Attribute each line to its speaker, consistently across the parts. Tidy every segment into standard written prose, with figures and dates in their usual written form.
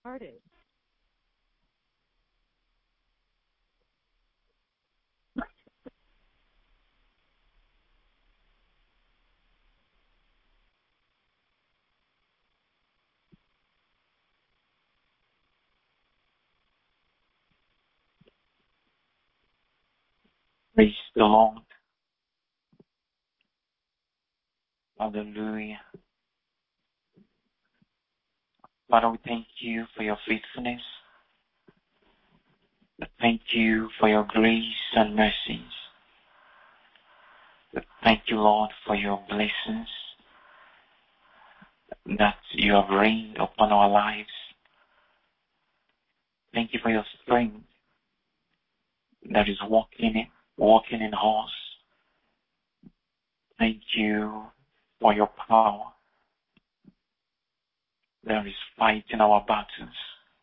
Speaker 1: Started.
Speaker 2: Praise the Lord. Hallelujah. Father, we thank you for your faithfulness. Thank you for your grace and mercies. Thank you, Lord, for your blessings that you have rained upon our lives. Thank you for your strength that is working in us. Thank you for your power that is fighting our battles.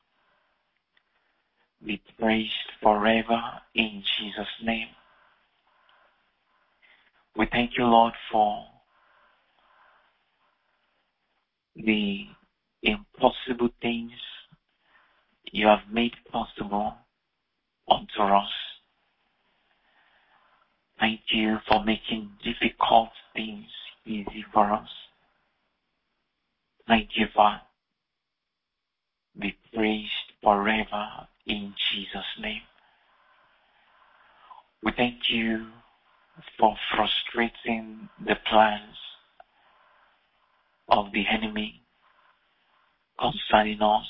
Speaker 2: Be praised forever in Jesus' name. We thank you, Lord, for the impossible things you have made possible unto us. Thank you for making difficult things easy for us. Thank you, Father. Be praised forever in Jesus' name. We thank you for frustrating the plans of the enemy concerning us.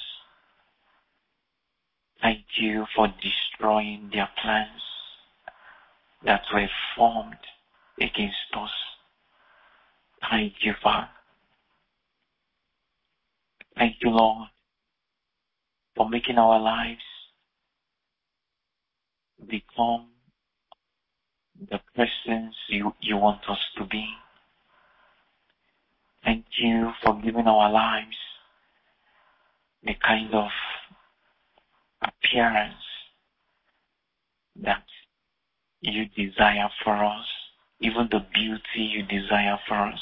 Speaker 2: Thank you for destroying their plans that were formed against us. Thank you, Father. Thank you, Lord, for making our lives become the persons you want us to be. Thank you for giving our lives the kind of appearance that you desire for us, even the beauty you desire for us.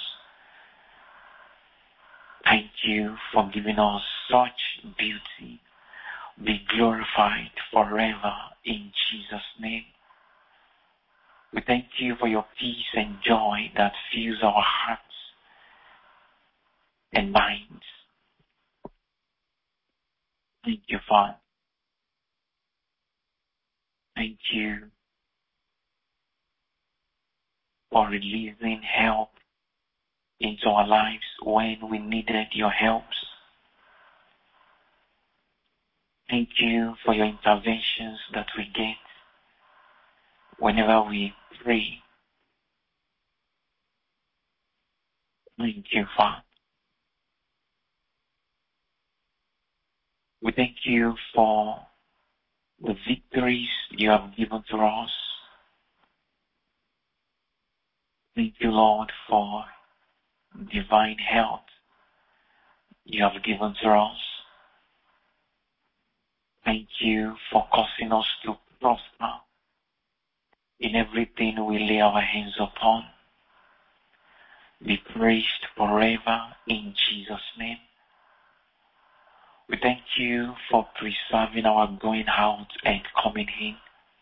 Speaker 2: Thank you for giving us such beauty. Be glorified forever in Jesus' name. We thank you for your peace and joy that fills our hearts and minds. Thank you, Father. Thank you for releasing help into our lives when we needed your help. Thank you for your interventions that we get whenever we pray. Thank you, Father. We thank you for the victories you have given to us. Thank you, Lord, for divine health you have given to us. Thank you for causing us to prosper in everything we lay our hands upon. Be praised forever in Jesus' name. We thank you for preserving our going out and coming in.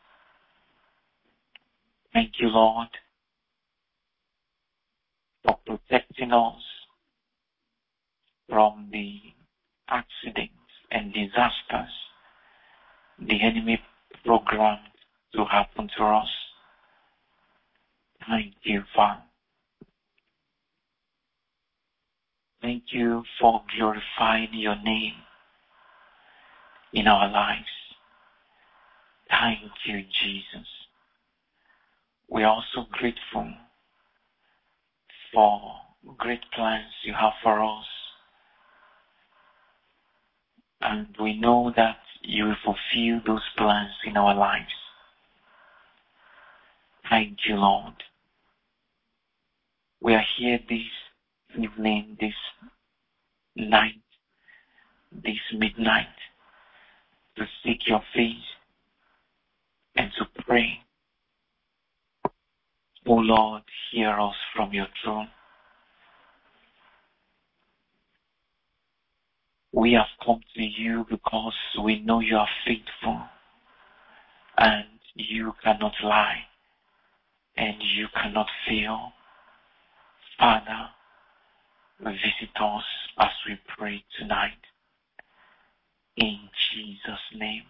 Speaker 2: Thank you, Lord, for protecting us from the accidents and disasters the enemy programmed to happen to us. Thank you, Father. Thank you for glorifying your name in our lives. Thank you, Jesus. We are also grateful for great plans you have for us. And we know that you will fulfill those plans in our lives. Thank you, Lord. We are here this evening, this night, this midnight, to seek your face and to pray. O Lord, hear us from your throne. We have come to you because we know you are faithful and you cannot lie and you cannot fail. Father, visit us as we pray tonight. In Jesus' name,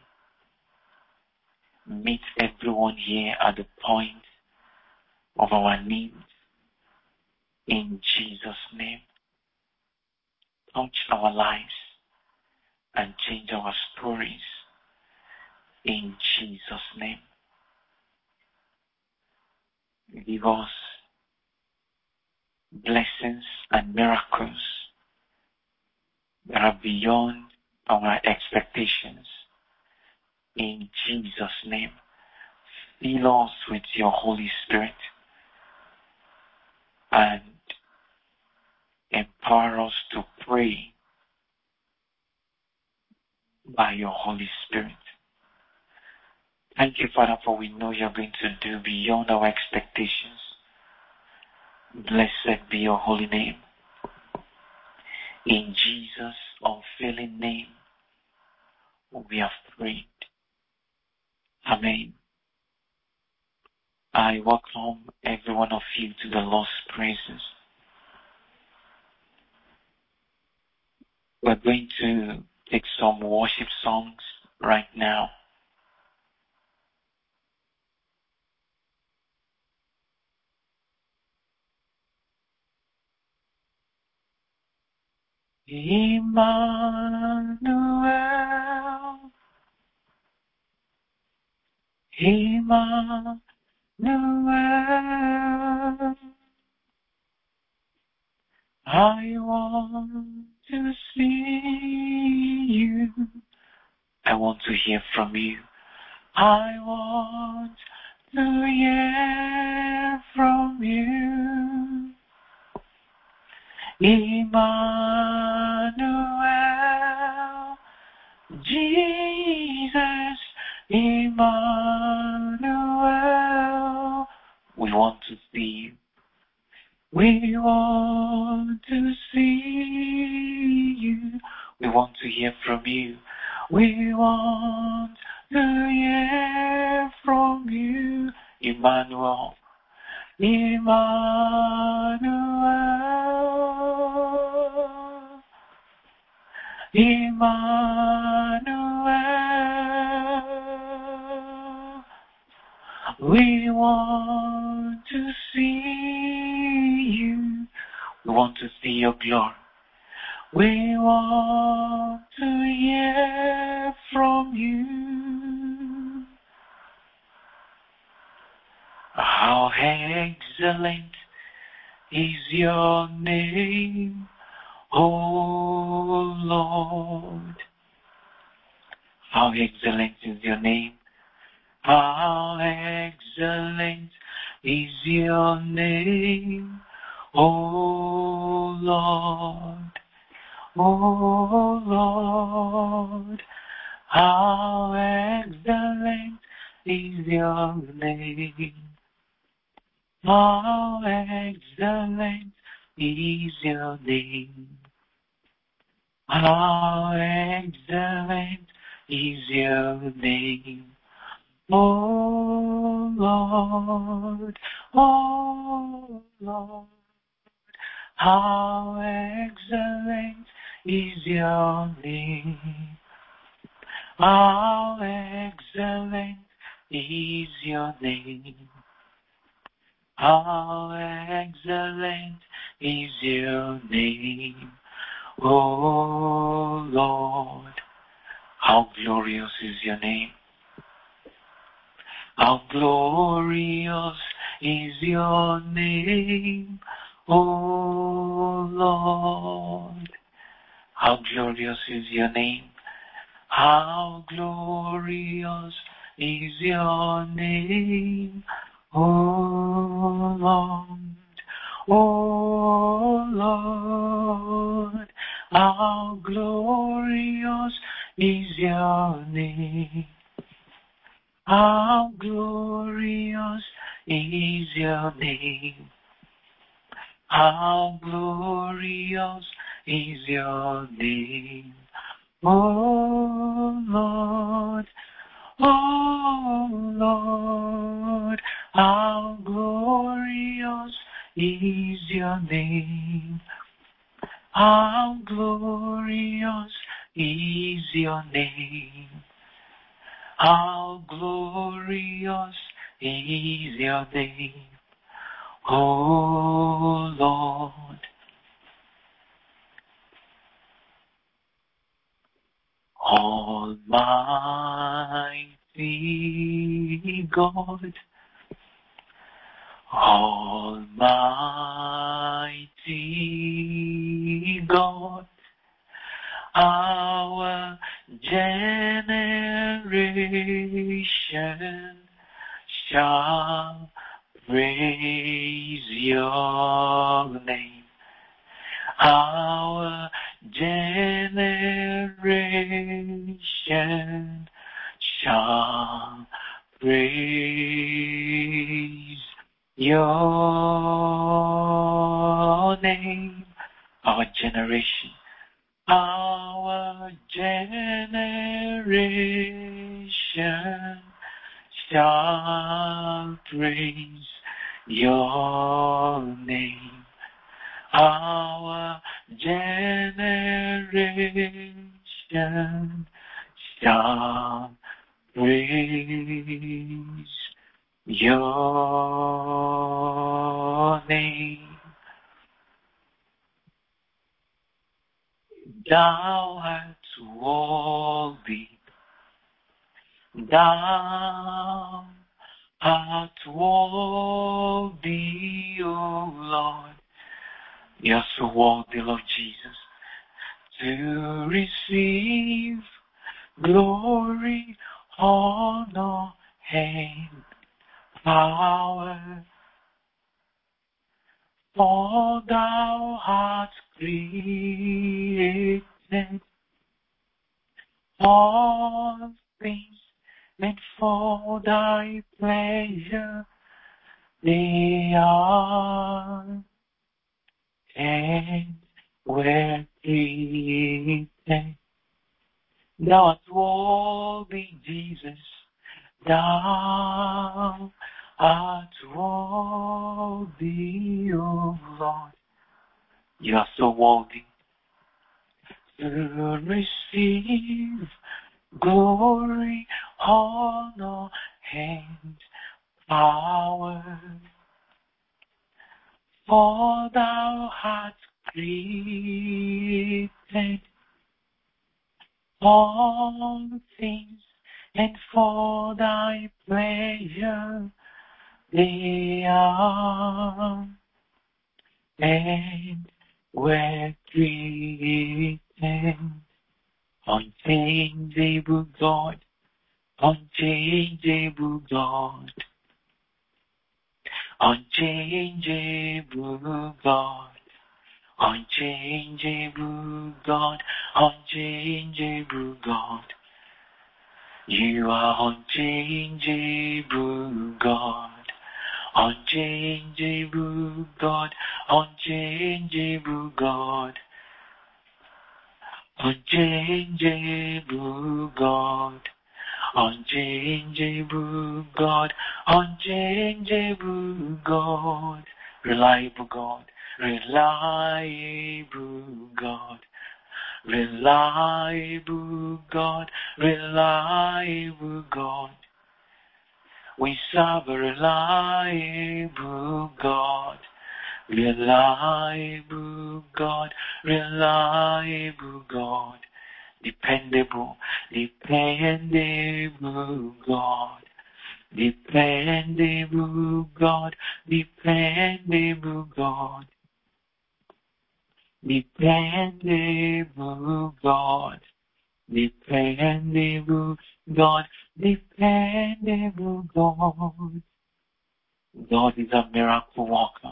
Speaker 2: meet everyone here at the point of our needs. In Jesus' name, touch our lives and change our stories. In Jesus' name, give us blessings and miracles that are beyond our expectations. In Jesus' name, fill us with your Holy Spirit and empower us to pray by your Holy Spirit. Thank you, Father, for we know you're going to do beyond our expectations. Blessed be your holy name. In Jesus' unfailing name, we have prayed. Amen. I welcome every one of you to the Lord's praises. We're going to take some worship songs right now. Emmanuel, Emmanuel, I want to see you. I want to hear from you. I want to hear from you. Emmanuel, Jesus, Emmanuel. We want to see you. We want to see you. We want to hear from you. We want to hear from you. Emmanuel, Emmanuel, Emmanuel. We want to see you. We want to see your glory. We want to hear from you. How excellent is your name, O Lord. How excellent is your name. How excellent is your name, O Lord, O Lord. How excellent is your name. How excellent is your name. How excellent is your name. Oh Lord, oh Lord, how excellent is your name. How excellent is your name. How excellent is your name. Oh Lord, how glorious is your name. How glorious is your name, O Lord. How glorious is your name. How glorious is your name, O Lord. O Lord, how glorious is your name. How glorious is your name. How glorious is your name. Oh Lord, oh Lord, how glorious is your name. How glorious is your name. How glorious is your name. Oh Lord. Almighty God, Almighty God, our generation shall praise your name. Our generation shall praise your name. Our generation shall praise your name. Our generation shall praise your name. Thou art worthy. Thou art worthy, O Lord. You are so worthy, Lord Jesus, to receive glory, honor, and power. For thou art created all things, and for thy pleasure they are and were created. Thou art worthy, Jesus. Thou art worthy, O Lord. You are so worthy to receive glory, honor, and power. For thou art created all things, and for thy pleasure they are and were created. Unchangeable God, unchangeable God, unchangeable God, unchangeable God, unchangeable God. You are unchangeable God, unchangeable God, unchangeable God, unchangeable God, unchangeable God, unchangeable God, reliable God, reliable God, reliable God, reliable God. We serve a reliable God, reliable God, reliable God, dependable, dependable God, dependable God, dependable God, dependable God, dependable God, dependable God. God is a miracle worker.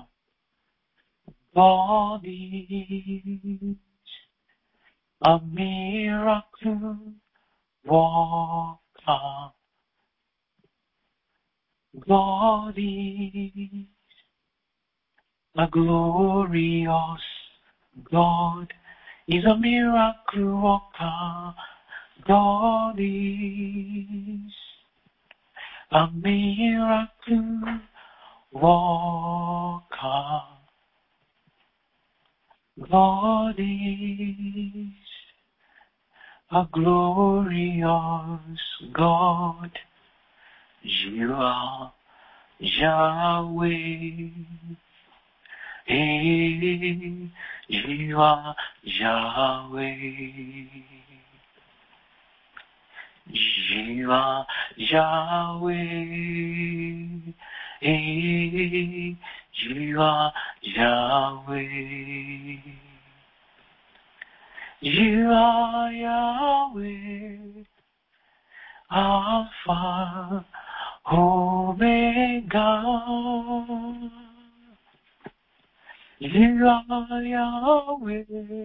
Speaker 2: God is a miracle worker. God is a glorious God. is a miracle worker. God is a miracle worker. God is a glorious God. You are Yahweh. Hey, you are Yahweh. You are Yahweh. Hey, you are Yahweh. You are Yahweh. Alpha, Omega. You are Yahweh.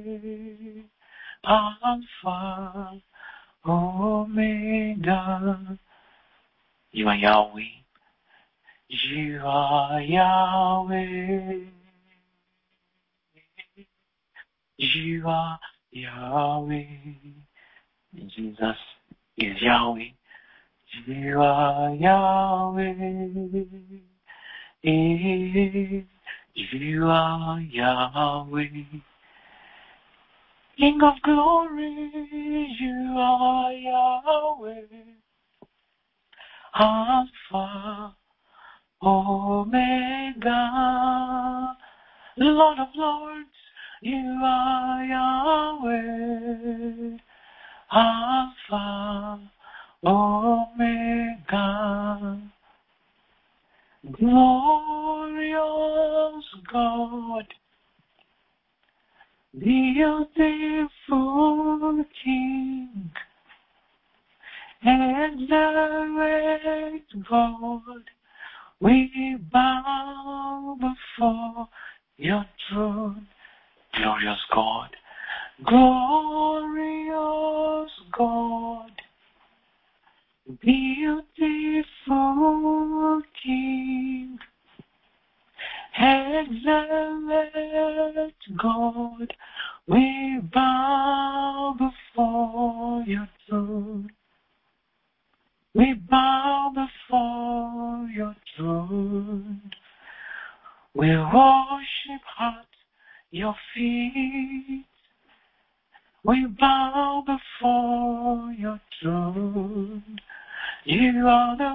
Speaker 2: Alpha, Omega. You are Yahweh. You are Yahweh. You are Yahweh. Jesus is Yahweh. You are Yahweh. You are Yahweh. King of glory, you are Yahweh. Alpha, Omega. Lord of lords, you are Yahweh. Alpha, Omega. Glorious God, beautiful King, excellent God, we bow before your throne. Glorious God, glorious God, beautiful King, excellent God, we bow before your throne. We bow before your throne. We worship at your feet. We bow before your throne. You are the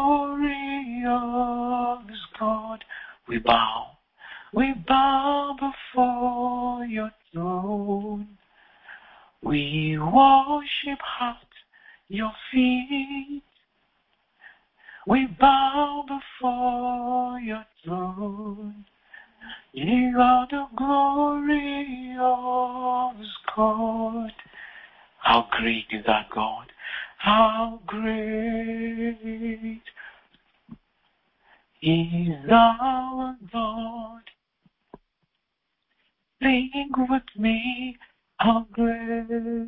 Speaker 2: glorious God. We bow before your throne. We worship at your feet. We bow before your throne. You are the glorious God. How great is that God? How great is our God? Sing with me, how great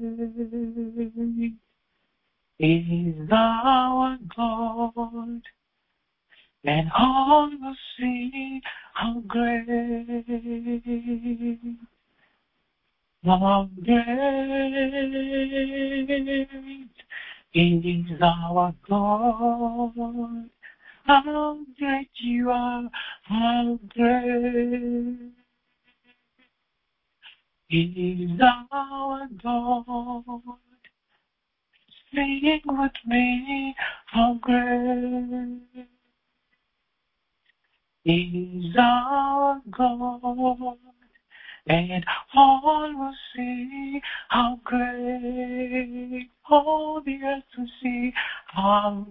Speaker 2: is our God? And all will see how great is our God. How great you are, how great is our God. Sing with me, how great is our God, and all will see how great, all the earth will see how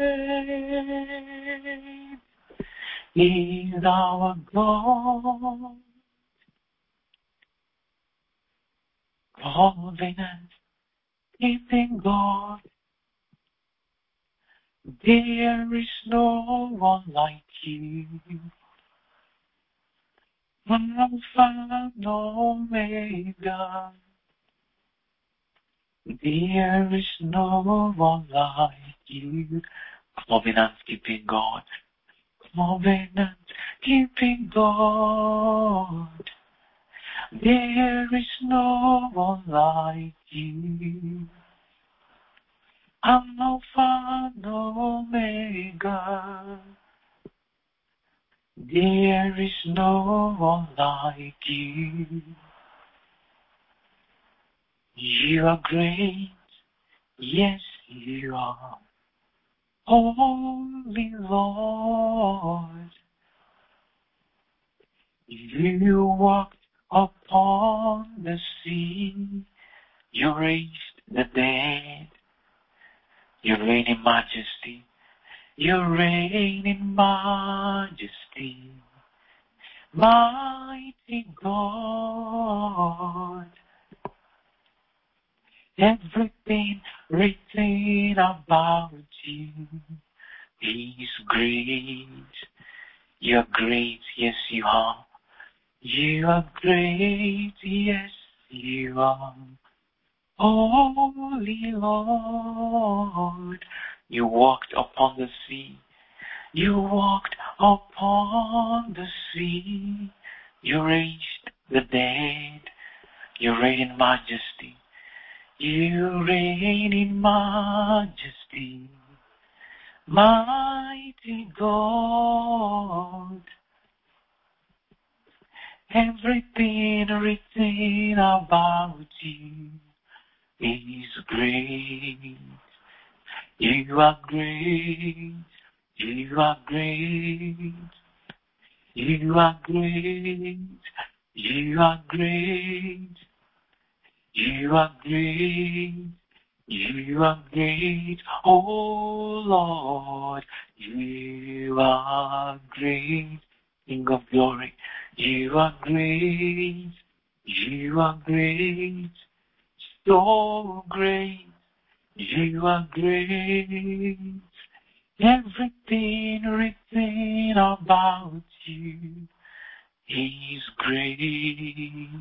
Speaker 2: great is our God. Covenant keeping God, there is no one like you. Alpha and Omega, there is no one like you. Covenant keeping God, covenant keeping God, There is no one like you. Alpha and Omega. There is no one like you. You are great, yes you are. Holy Lord, you walked upon the sea. You raised the dead. You reign in majesty. You reign in majesty. Mighty God, everything written about you is great. You're great, yes you are. You are great, yes you are. Holy Lord, you walked upon the sea. You walked upon the sea. You raised the dead. You reign in majesty. You reign in majesty. Mighty God, everything written about you is great. You are great. You are great. You are great. You are great. You are great. You are great. Oh Lord, you are great. King of glory, you are great. You are great. So great. You are great. Everything written about you is great.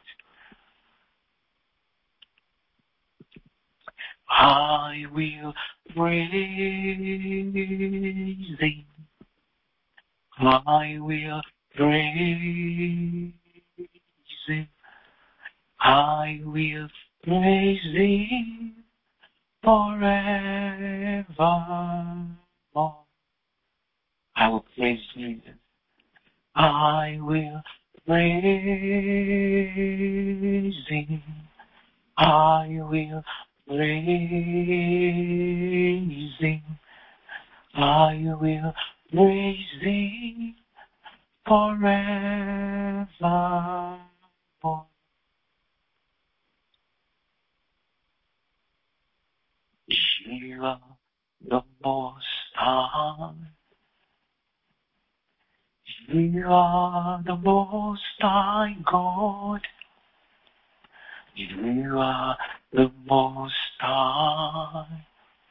Speaker 2: I will praise Thee. I will praise Thee. I will praise Thee forevermore. I will praise Jesus. I will praise Thee. I will praise Thee. I will praise Thee forevermore. You are the Most High. You are the Most High God. You are the Most High.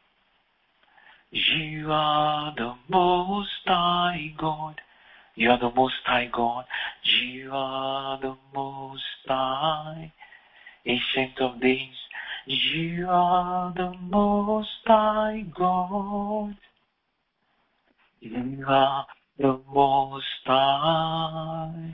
Speaker 2: You are the Most High God. You are the Most High God. You are the Most High. Ancient of Days. You are the Most High God. You are the Most High.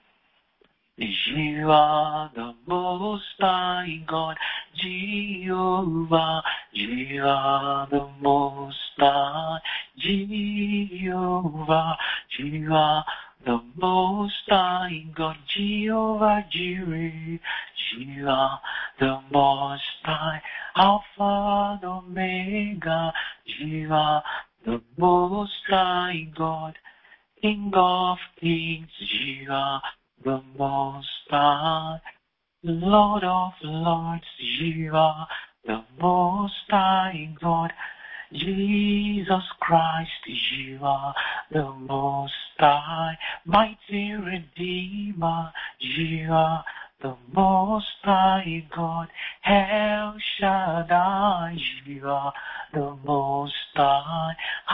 Speaker 2: You are the Most High God, Jehovah. You are the Most High, Jehovah. You are the Most High God, Jehovah Jireh. You are the Most High, Alpha and Omega. You are the Most High God, King of Kings. You are the Most High, Lord of Lords. You are the Most High God, Jesus Christ. You are the Most High, mighty Redeemer. You are the Most High God, El Shaddai. You are the Most High,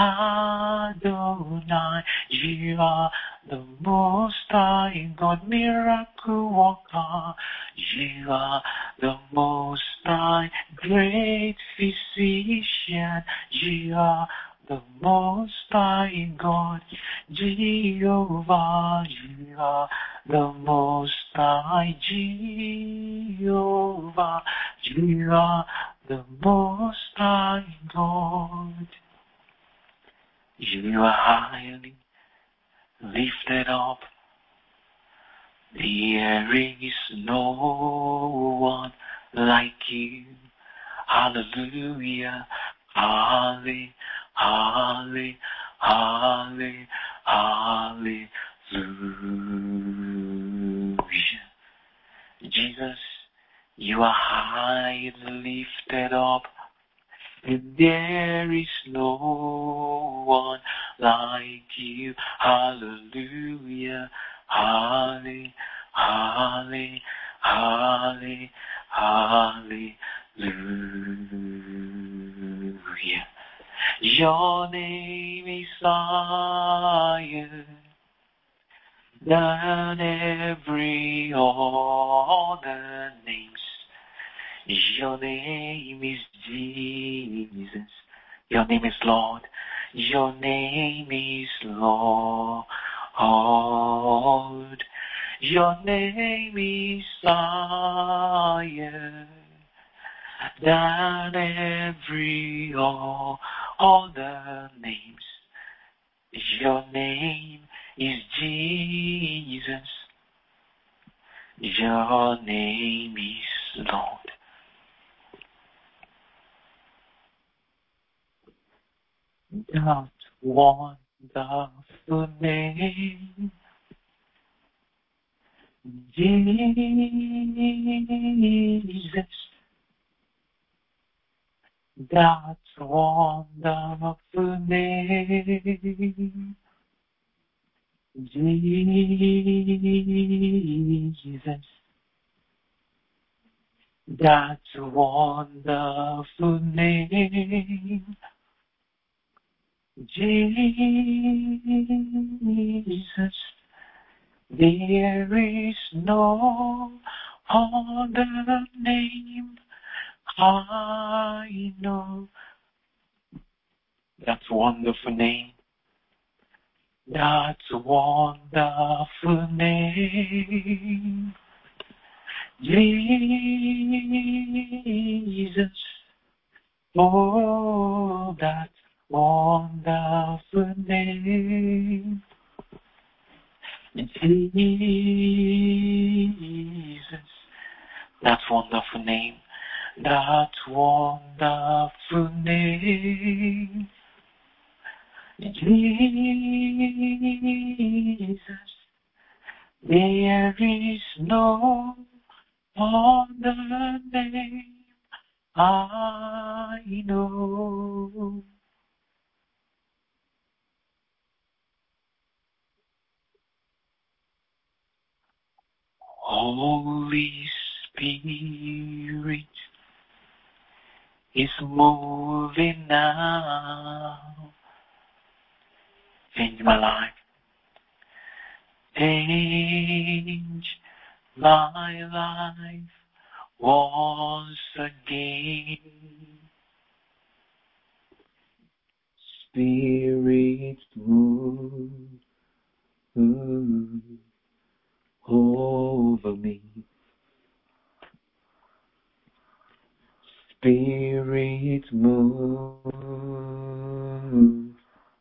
Speaker 2: Adonai. You are the Most High God, miracle worker. You are the Most High, great physician. You are the Most High God, Jehovah. You are the Most High, You are the Most High God. You are highly lifted up. There is no one like you. Hallelujah. Halle, halle, halle, hallelujah. Jesus, you are highly lifted up, and there is no one like you. Hallelujah. Halle, halle, halle, hallelujah. Your name is higher than every other names. Your name is Jesus. Your name is Lord. Your name is Lord. Your name is higher than every other names. Your name is Jesus. Your name is Lord. That wonderful name, Jesus. That wonderful name, Jesus. That wonderful name, Jesus. There is no other name I know. That wonderful name. That wonderful name. Jesus. Oh, that wonderful name. Jesus. That wonderful name. That wonderful name. Jesus. There is no other name I know. Holy Spirit is moving now. Change my life. Change my life once again. Spirit move over me. Spirit move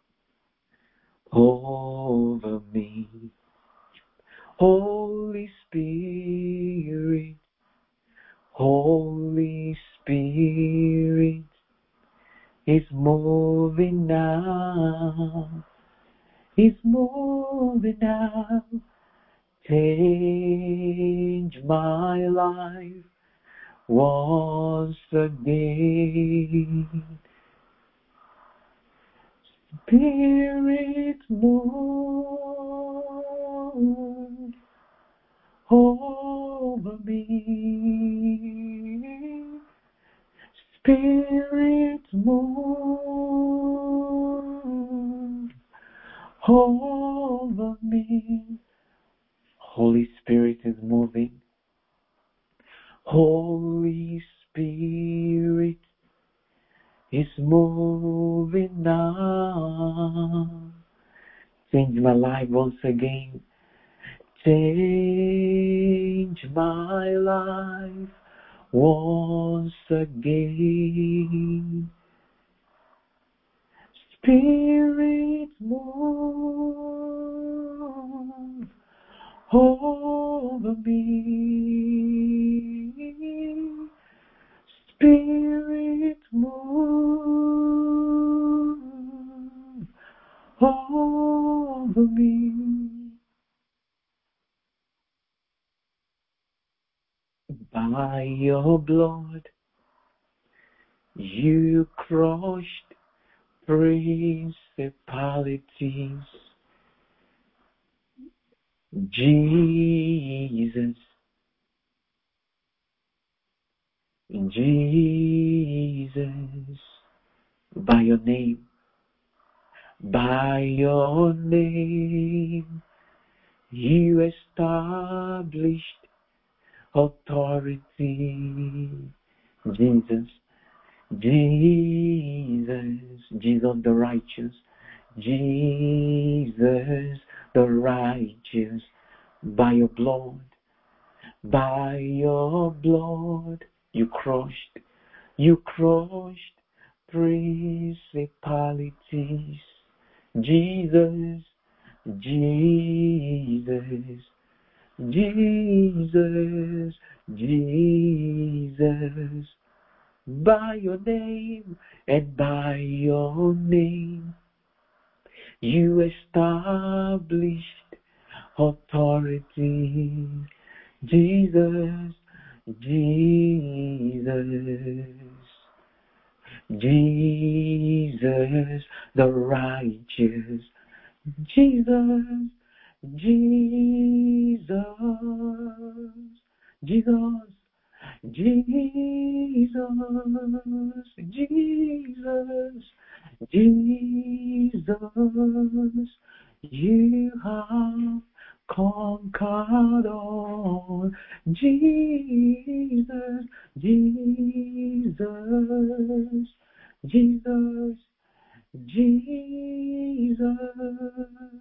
Speaker 2: over me. Holy Spirit, Holy Spirit is moving now. Is moving now. Change my life once again. Spirit move over me. Spirit move over me. Holy Spirit is moving. Holy Spirit is moving now. Change my life once again. Change my life once again. Spirit, move over me. Spirit, move over me. By your blood, you crushed principalities. Jesus, Jesus, by your name, you established authority. Jesus, Jesus, Jesus the righteous, Jesus the righteous, by your blood, you crushed principalities. Jesus, Jesus, Jesus, Jesus, by your name, and by your name, you established authority. Jesus, Jesus, Jesus, the righteous. Jesus, Jesus, Jesus, Jesus, Jesus, Jesus, you have conquered all. Jesus, Jesus, Jesus, Jesus,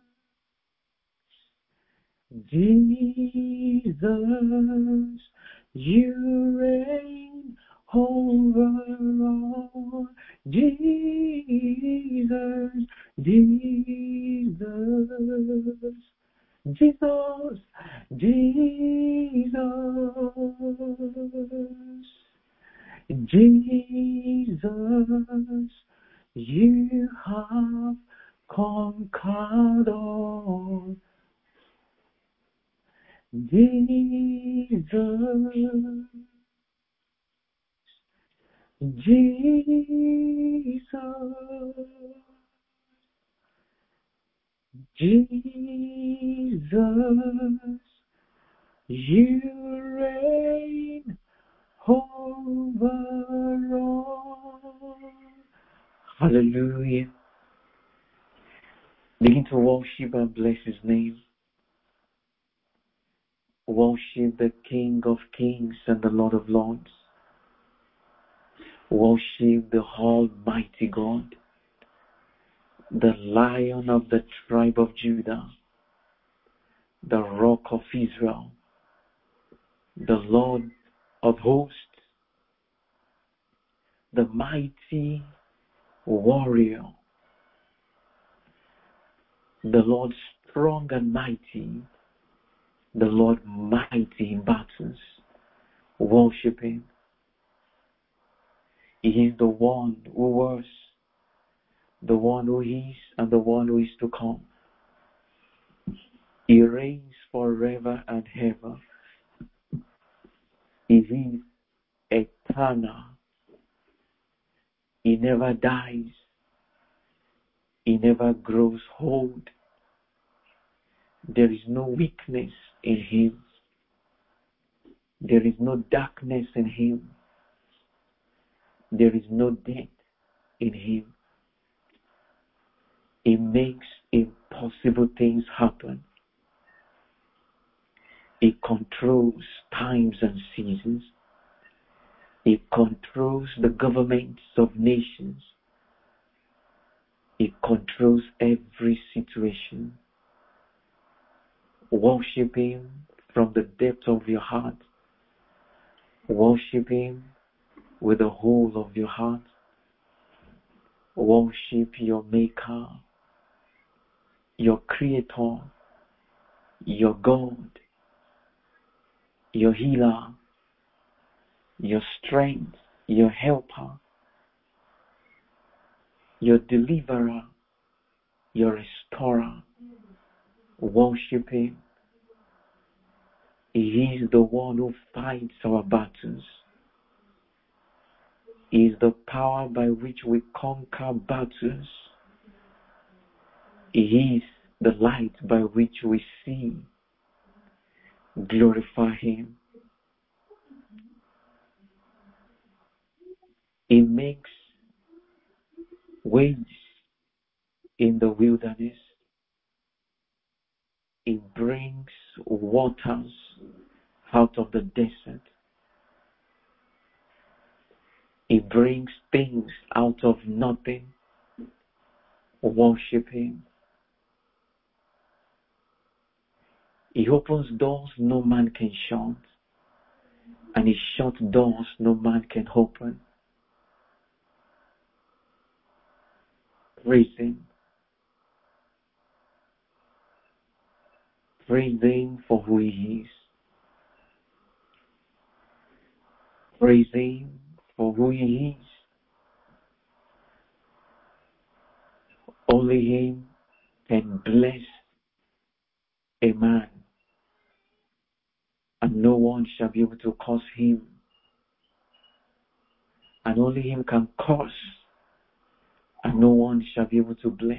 Speaker 2: Jesus, you reign over all. Jesus, Jesus, Jesus, Jesus, Jesus, you have conquered all. Jesus, Jesus, Jesus, you reign over all. Hallelujah. Begin to worship and bless his name. Worship the King of Kings and the Lord of Lords. Worship the Almighty God, the Lion of the tribe of Judah, the Rock of Israel, the Lord of hosts, the mighty warrior, the Lord strong and mighty, the Lord mighty in battles. Worship him. He is the one who was, the one who is, and the one who is to come. He reigns forever and ever. He is eternal. He never dies. He never grows old. There is no weakness in him. There is no darkness in him. There is no death in him. He makes impossible things happen. He controls times and seasons. He controls the governments of nations. He controls every situation. Worship him from the depth of your heart. Worship Him with the whole of your heart. Worship your Maker, your Creator, your God, your Healer, your Strength, your Helper, your Deliverer, your Restorer. Worship Him. He is the one who fights our battles. He is the power by which we conquer battles. He is the light by which we see. Glorify Him. He makes ways in the wilderness. He brings waters out of the desert. He brings things out of nothing. Worship Him. He opens doors no man can shut, and He shuts doors no man can open. Praise Him. Praise Him for who He is. Praise Him for who He is. Only Him can bless a man, and no one shall be able to curse him. And only Him can curse, and no one shall be able to bless.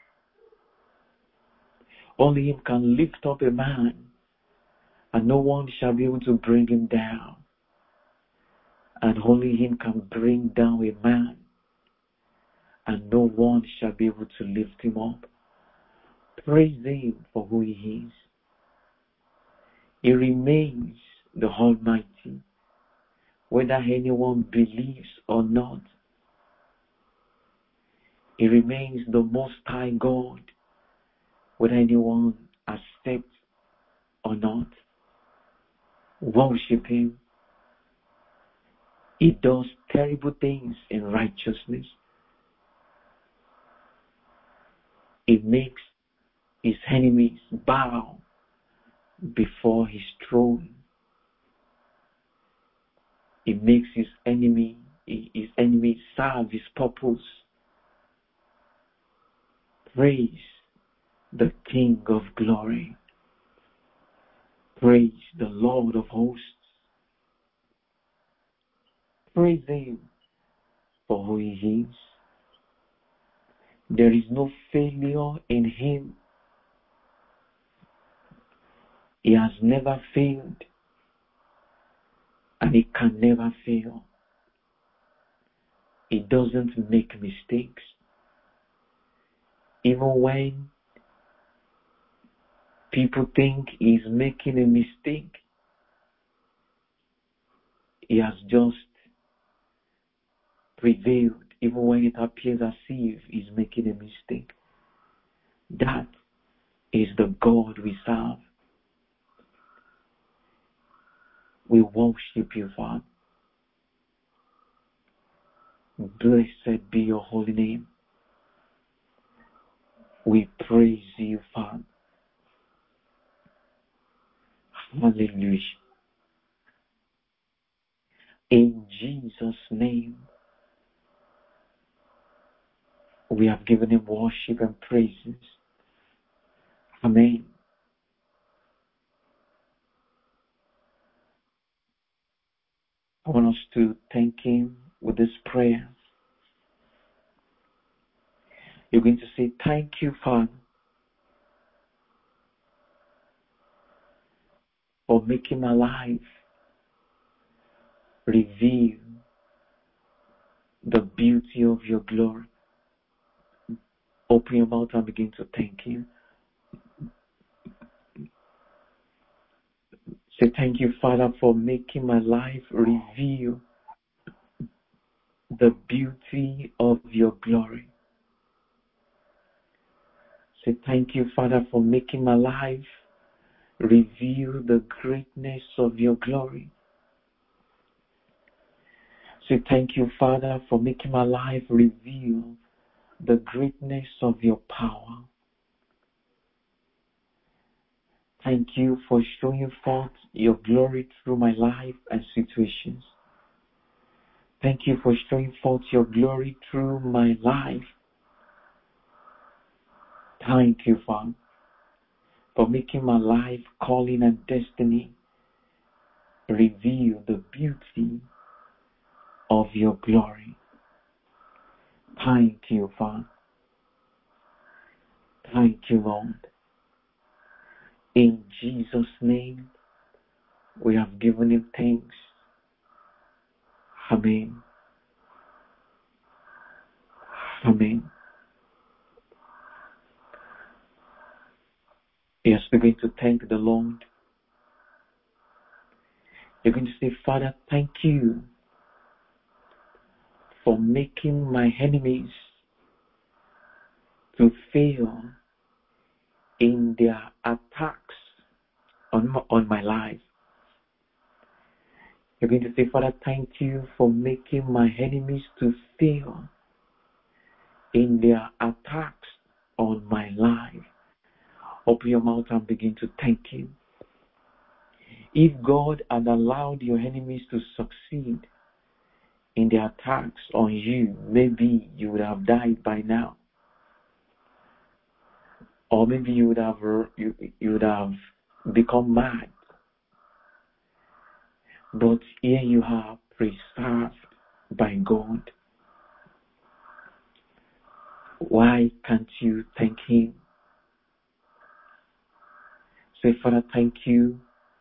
Speaker 2: Only Him can lift up a man, and no one shall be able to bring him down. And only Him can bring down a man, and no one shall be able to lift him up. Praise Him for who He is. He remains the Almighty, whether anyone believes or not. He remains the Most High God, whether anyone accepts or not. Worship Him. He does terrible things in righteousness. He makes His enemies bow before His throne. He makes His enemies serve His purpose. Praise the King of glory. Praise the Lord of hosts. Praise Him for who He is. There is no failure in Him. He has never failed, and He can never fail. He doesn't make mistakes. Even when people think He's making a mistake, He has just prevailed, even when it appears as if He's making a mistake. That is the God we serve. We worship You, Father. Blessed be Your holy name. We praise You, Father. Hallelujah. In Jesus' name, we have given Him worship and praises. Amen. I want us to thank Him with this prayer. You're going to say, thank You, Father, for making my life reveal the beauty of Your glory. Open your mouth and begin to thank Him. Say, thank You, Father, for making my life reveal the beauty of Your glory. Say, thank You, Father, for making my life reveal the greatness of Your glory. Say thank you, Father, for making my life reveal the greatness of your power. Thank you for showing forth your glory through my life and situations. Thank you for showing forth your glory through my life. Thank you, Father, for making my life, calling, and destiny reveal the beauty of your glory. Thank you, Father. Thank you, Lord. In Jesus' name, we have given him thanks. Amen. Amen. Yes, we're going to thank the Lord. You're going to say, Father, thank you for making my enemies to fail in their attacks on my life. You're going to say, Father, thank you for making my enemies to fail in their attacks on my life. Open your mouth and begin to thank him. If God had allowed your enemies to succeed in their attacks on you, maybe you would have died by now. Or maybe you would have become mad. But here you are, preserved by God. Why can't you thank him? Say, Father, thank you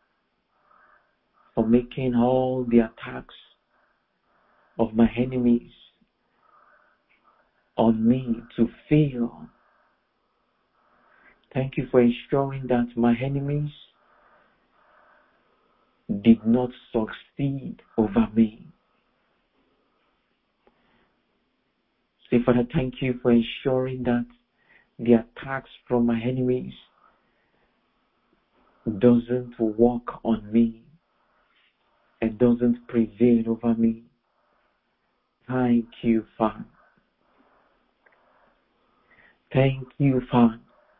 Speaker 2: for making all the attacks of my enemies on me to fail. Thank you for ensuring that my enemies did not succeed over me. Say, Father, thank you for ensuring that the attacks from my enemies doesn't work on me and doesn't prevail over me. Thank you, Father. Thank you, Father.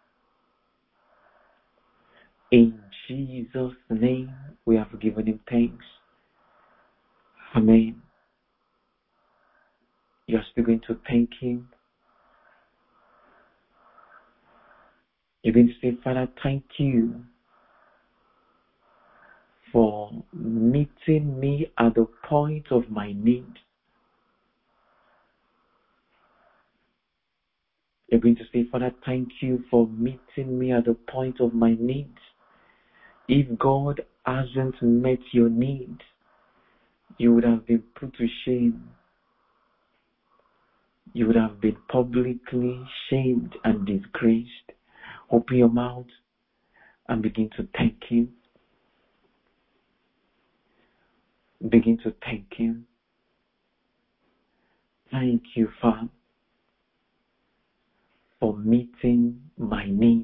Speaker 2: In Jesus' name, we have given him thanks. Amen. You're still going to thank him. You're going to say, Father, thank you for meeting me at the point of my need. You're going to say, Father, thank you for meeting me at the point of my needs. If God hasn't met your needs, you would have been put to shame. You would have been publicly shamed and disgraced. Open your mouth and begin to thank him. Begin to thank him. Thank you, Father, for meeting my needs.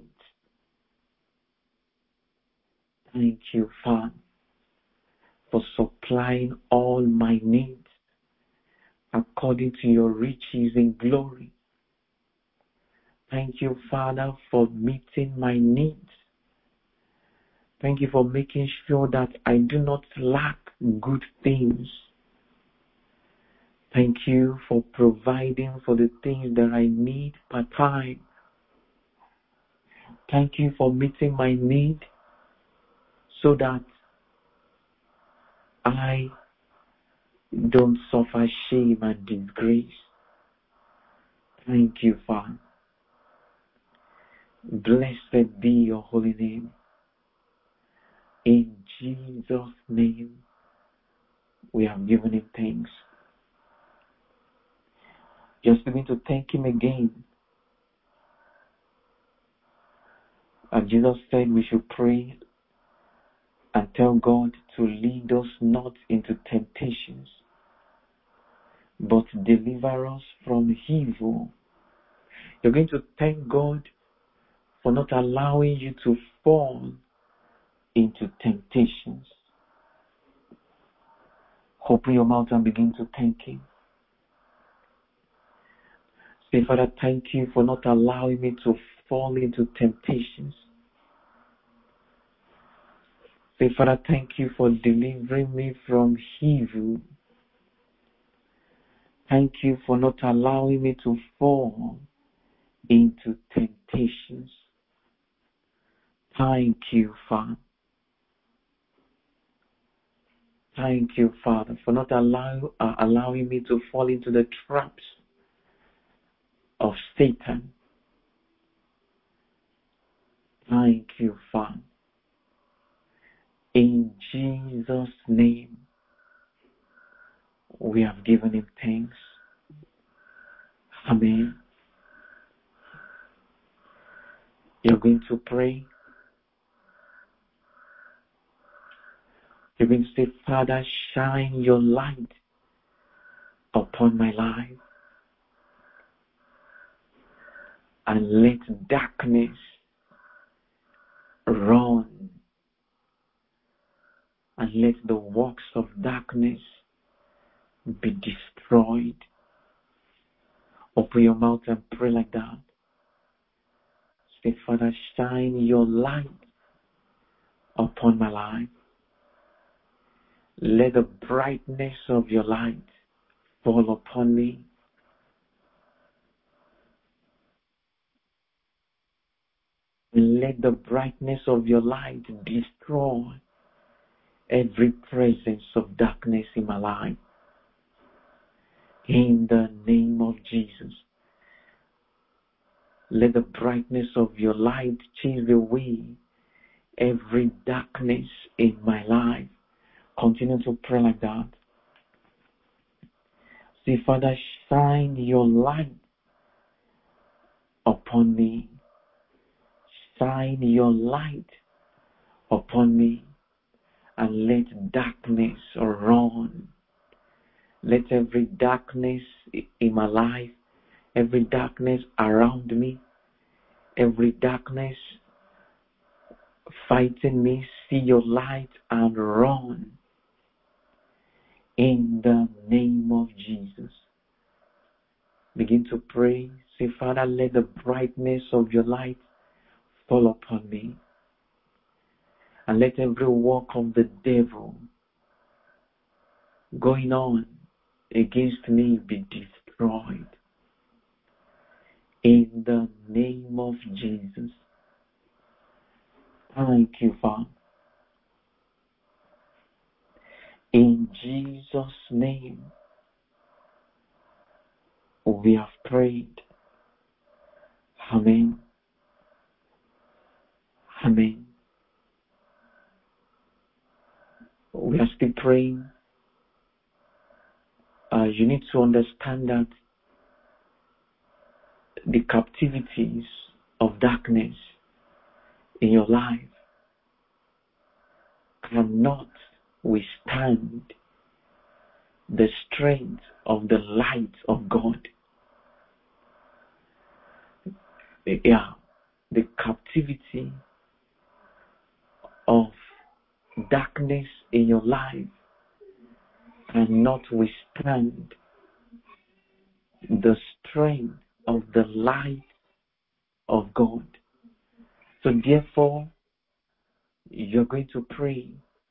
Speaker 2: Thank you, Father, for supplying all my needs according to your riches in glory. Thank you, Father, for meeting my needs. Thank you for making sure that I do not lack good things. Thank you for providing for the things that I need per time. Thank you for meeting my need so that I don't suffer shame and disgrace. Thank you, Father. Blessed be your holy name. In Jesus' name, we have given him thanks. Just begin to thank him again. And Jesus said we should pray and tell God to lead us not into temptations, but deliver us from evil. You're going to thank God for not allowing you to fall into temptations. Open your mouth and begin to thank Him. Say, Father, thank you for not allowing me to fall into temptations. Say, Father, thank you for delivering me from evil. Thank you for not allowing me to fall into temptations. Thank you, Father. Thank you, Father, for not allowing me to fall into the traps of Satan. Thank you, Father. In Jesus' name, we have given Him thanks. Amen. You're going to pray. You're going to say, Father, shine your light upon my life and let darkness run, and let the works of darkness be destroyed. Open your mouth and pray like that. Say, Father, shine your light upon my life. Let the brightness of your light fall upon me. And let the brightness of your light destroy every presence of darkness in my life. In the name of Jesus. Let the brightness of your light chase away every darkness in my life. Continue to pray like that. Say, Father, shine your light upon me. Shine your light upon me and let darkness run. Let every darkness in my life, every darkness around me, every darkness fighting me, see your light and run. In the name of Jesus. Begin to pray. Say, Father, let the brightness of your light fall upon me. And let every work of the devil going on against me be destroyed. In the name of Jesus. Thank you, Father. In Jesus' name, we have prayed. Amen. Amen. We are still praying. You need to understand that the captivities of darkness in your life cannot withstand the strength of the light of God. Yeah, the captivity of darkness in your life cannot withstand the strength of the light of God. So therefore, you're going to pray.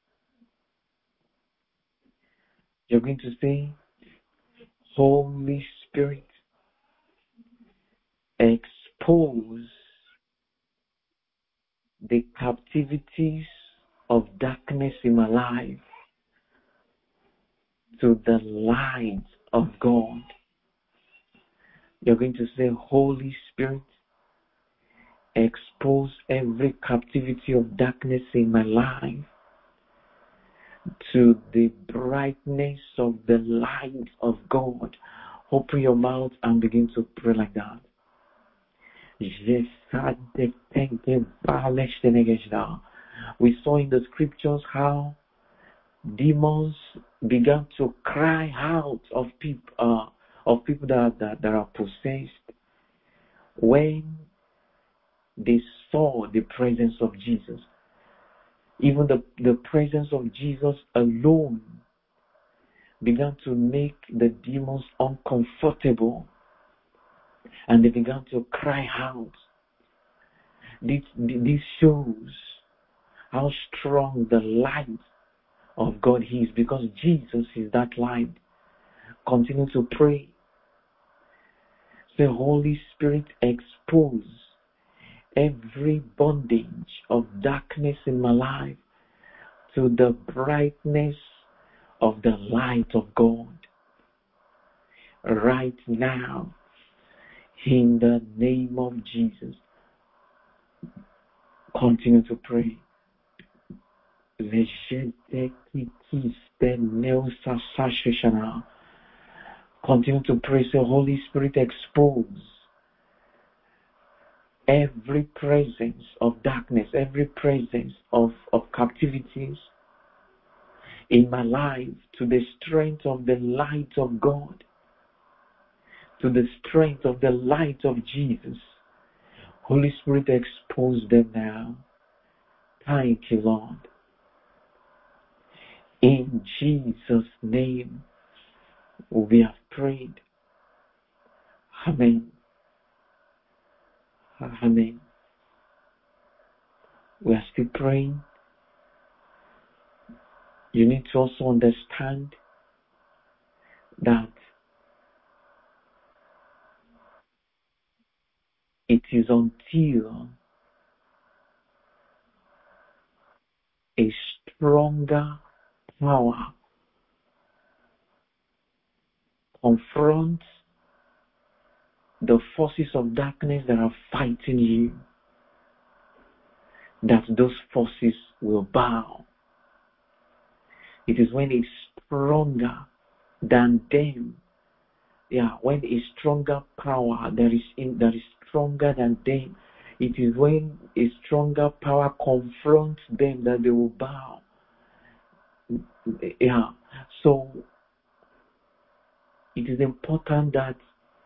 Speaker 2: You're going to say, Holy Spirit, expose the captivities of darkness in my life to the light of God. You're going to say, Holy Spirit, expose every captivity of darkness in my life to the brightness of the light of God. Open your mouth and begin to pray like that. We saw in the scriptures how demons began to cry out of people that are possessed when they saw the presence of Jesus. Even the presence of Jesus alone began to make the demons uncomfortable, and they began to cry out. This shows how strong the light of God is, because Jesus is that light. Continue to pray. Say, Holy Spirit, expose every bondage of darkness in my life to the brightness of the light of God. Right now, in the name of Jesus, continue to pray. Continue to pray. Say, Holy Spirit, expose every presence of darkness, every presence of captivities in my life to the strength of the light of God, to the strength of the light of Jesus. Holy Spirit, expose them now. Thank you, Lord. In Jesus' name, we have prayed. Amen. Amen. We are still praying. You need to also understand that it is until a stronger power confronts the forces of darkness that are fighting you that those forces will bow. It is when it's stronger than them. When a stronger power that is stronger than them, it is when a stronger power confronts them that they will bow. So it is important that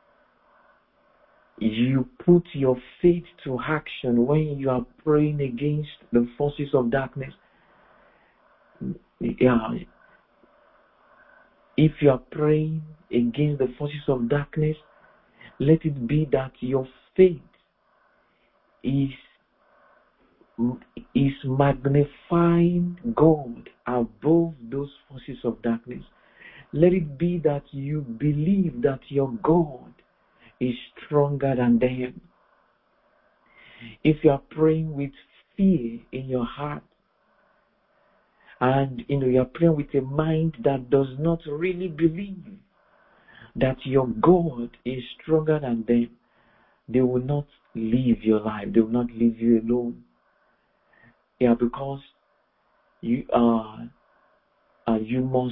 Speaker 2: you put your faith to action when you are praying against the forces of darkness. If you are praying against the forces of darkness, let it be that your faith is magnifying God above those forces of darkness. Let it be that you believe that your God is stronger than them. If you are praying with fear in your heart, and you are praying with a mind that does not really believe that your God is stronger than them, they will not live your life. They will not leave you alone. Because you must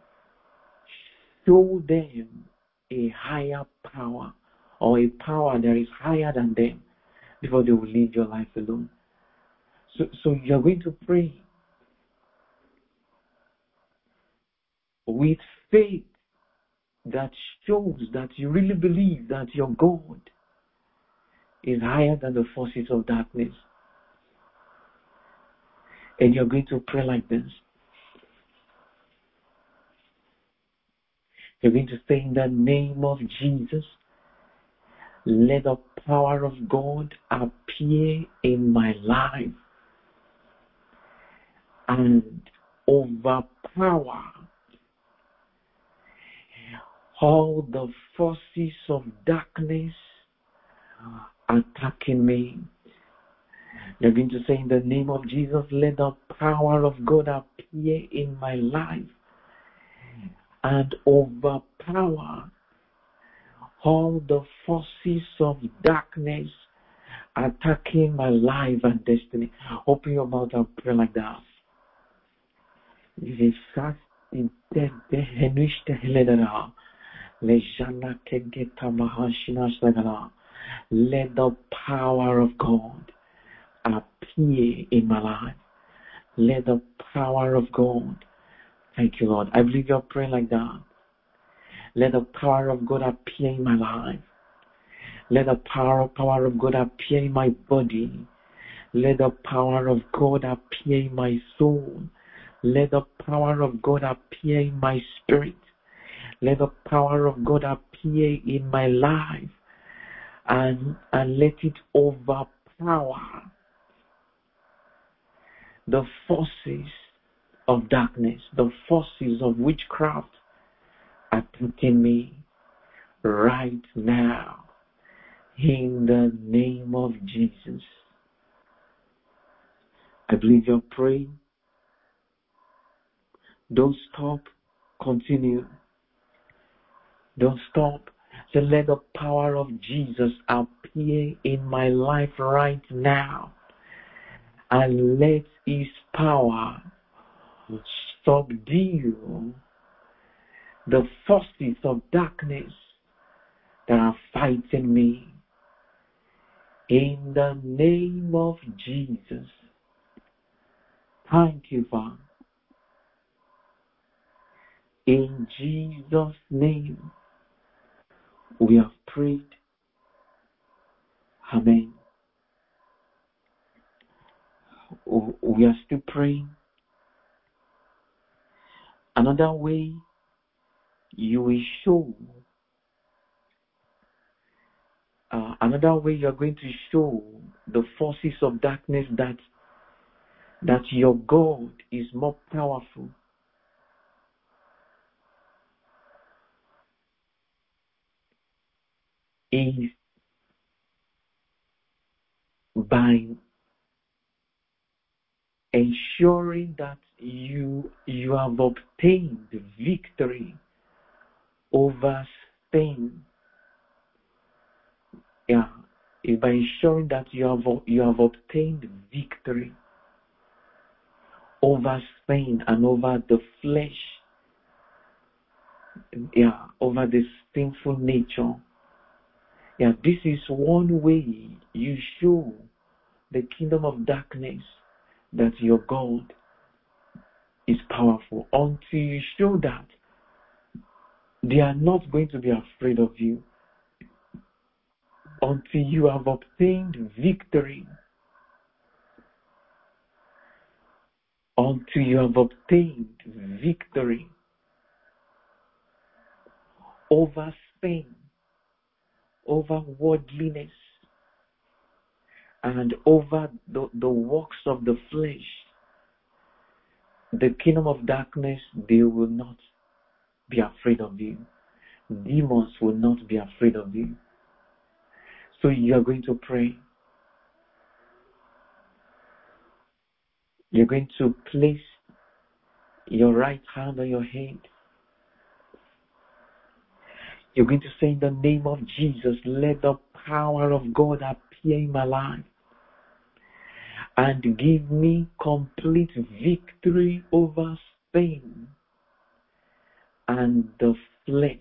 Speaker 2: show them a higher power, or a power that is higher than them, before they will live your life alone. So you're going to pray with faith that shows that you really believe that your God is higher than the forces of darkness. And you're going to pray like this. You're going to say, in the name of Jesus, let the power of God appear in my life and overpower all the forces of darkness attacking me. You're going to say, in the name of Jesus, let the power of God appear in my life and overpower all the forces of darkness attacking my life and destiny. Open your mouth and pray like that. Let the power of God appear in my life. Let the power of God. Thank you, Lord. I believe you're praying like that. Let the power of God appear in my life. Let the power of God appear in my body. Let the power of God appear in my soul. Let the power of God appear in my spirit. Let the power of God appear in my life and let it overpower the forces of darkness, the forces of witchcraft attacking me right now in the name of Jesus. I believe you're praying. Don't stop. Continue. Don't stop. So let the power of Jesus appear in my life right now. And let his power subdue the forces of darkness that are fighting me. In the name of Jesus. Thank you, Father. In Jesus' name, we have prayed. Amen. We are still praying. Another way you will show, another way you are going to show the forces of darkness that your God is more powerful is by ensuring that you have obtained victory over sin. Yeah, is by ensuring that you have obtained victory over sin and over the flesh. Yeah, over the sinful nature. Yeah, this is one way you show the kingdom of darkness that your God is powerful. Until you show that, they are not going to be afraid of you. Until you have obtained victory. Until you have obtained victory over sin, over worldliness, and over the works of the flesh, the kingdom of darkness, they will not be afraid of you. Demons will not be afraid of you. So you are going to pray. You're going to place your right hand on your head. You're going to say, in the name of Jesus, let the power of God appear in my life and give me complete victory over sin and the flesh.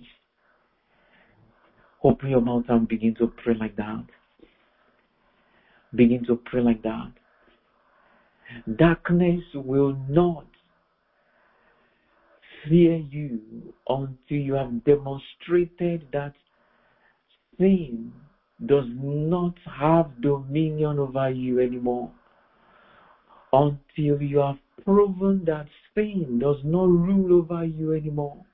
Speaker 2: Open your mouth and begin to pray like that. Begin to pray like that. Darkness will not fear you until you have demonstrated that sin does not have dominion over you anymore. Until you have proven that sin does not rule over you anymore.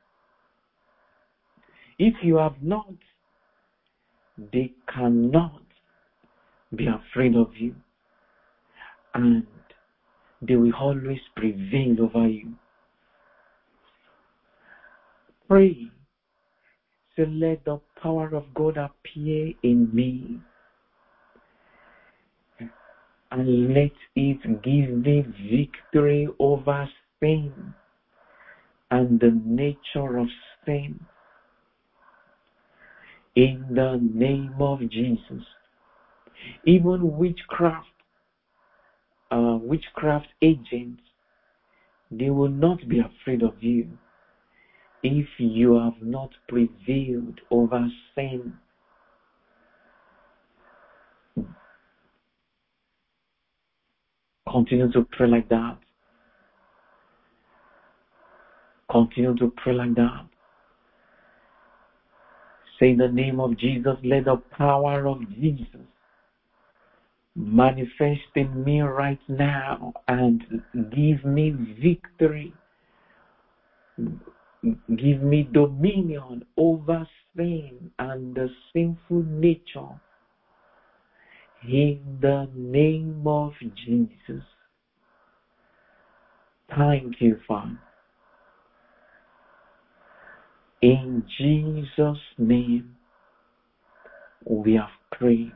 Speaker 2: If you have not, they cannot be afraid of you. And they will always prevail over you. Pray. So let the power of God appear in me. And let it give me victory over sin and the nature of sin. In the name of Jesus. Even witchcraft agents, they will not be afraid of you if you have not prevailed over sin. Continue to pray like that. Continue to pray like that. Say, in the name of Jesus, let the power of Jesus manifest in me right now and give me victory Give me dominion over sin and the sinful nature. In the name of Jesus. Thank you, Father. In Jesus' name, we have prayed.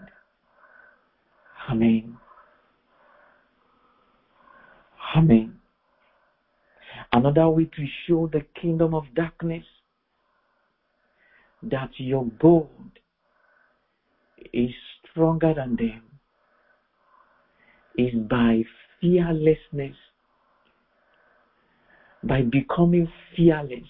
Speaker 2: Amen. Amen. Another way to show the kingdom of darkness that your God is stronger than them is by fearlessness, by becoming fearless.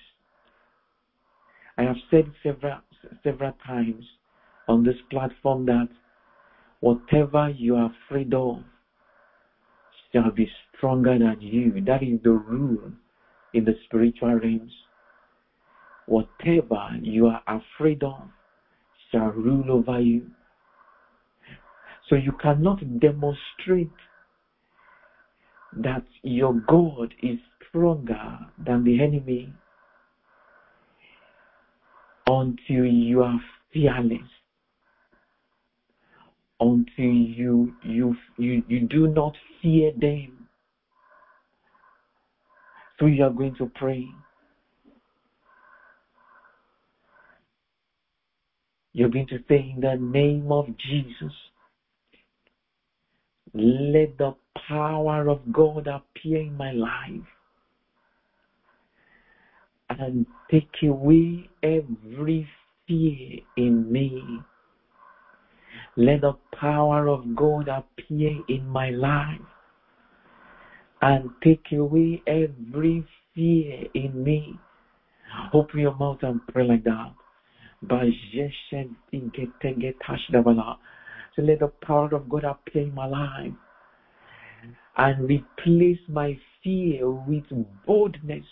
Speaker 2: I have said several times on this platform that whatever you are afraid of shall be stronger than you. That is the rule in the spiritual realms. Whatever you are afraid of shall rule over you. So you cannot demonstrate that your God is stronger than the enemy until you are fearless, until you do not fear them. So you are going to pray. You're going to say, in the name of Jesus, let the power of God appear in my life and take away every fear in me. Let the power of God appear in my life and take away every fear in me. Open your mouth and pray like that. So let the power of God appear in my life and replace my fear with boldness.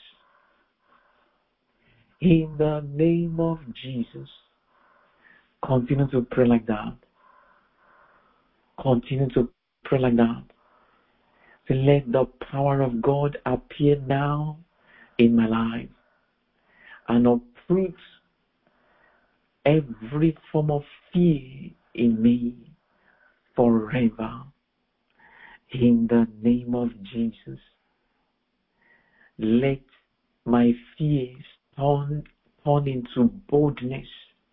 Speaker 2: In the name of Jesus. Continue to pray like that. Continue to pray like that. So let the power of God appear now in my life and uproot every form of fear in me forever. In the name of Jesus. Let my fears turn into boldness.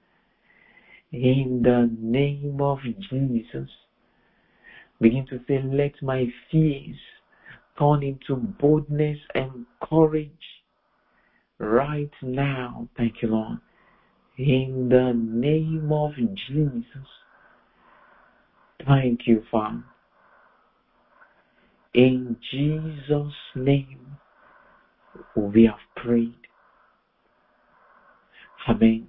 Speaker 2: In the name of Jesus. Begin to say, let my fears turn into boldness and courage right now. Thank you, Lord. In the name of Jesus. Thank you, Father. In Jesus' name, we have prayed. Amen.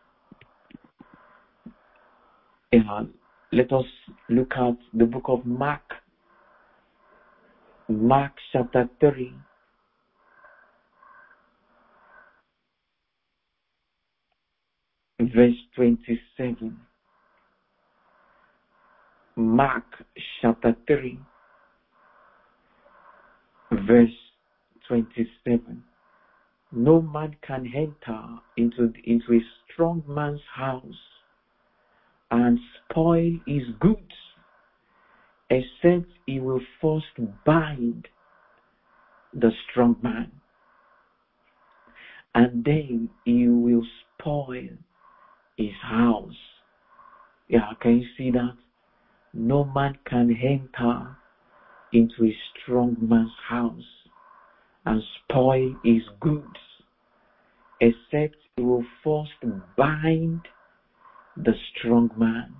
Speaker 2: Let us look at the book of Mark. Mark chapter 3. Verse 27. Mark chapter 3. Verse 27. No man can enter into a strong man's house and spoil his goods, except he will first bind the strong man, and then he will spoil his house. Yeah, can you see that? No man can enter into a strong man's house and spoil his goods, except he will first bind the strong man.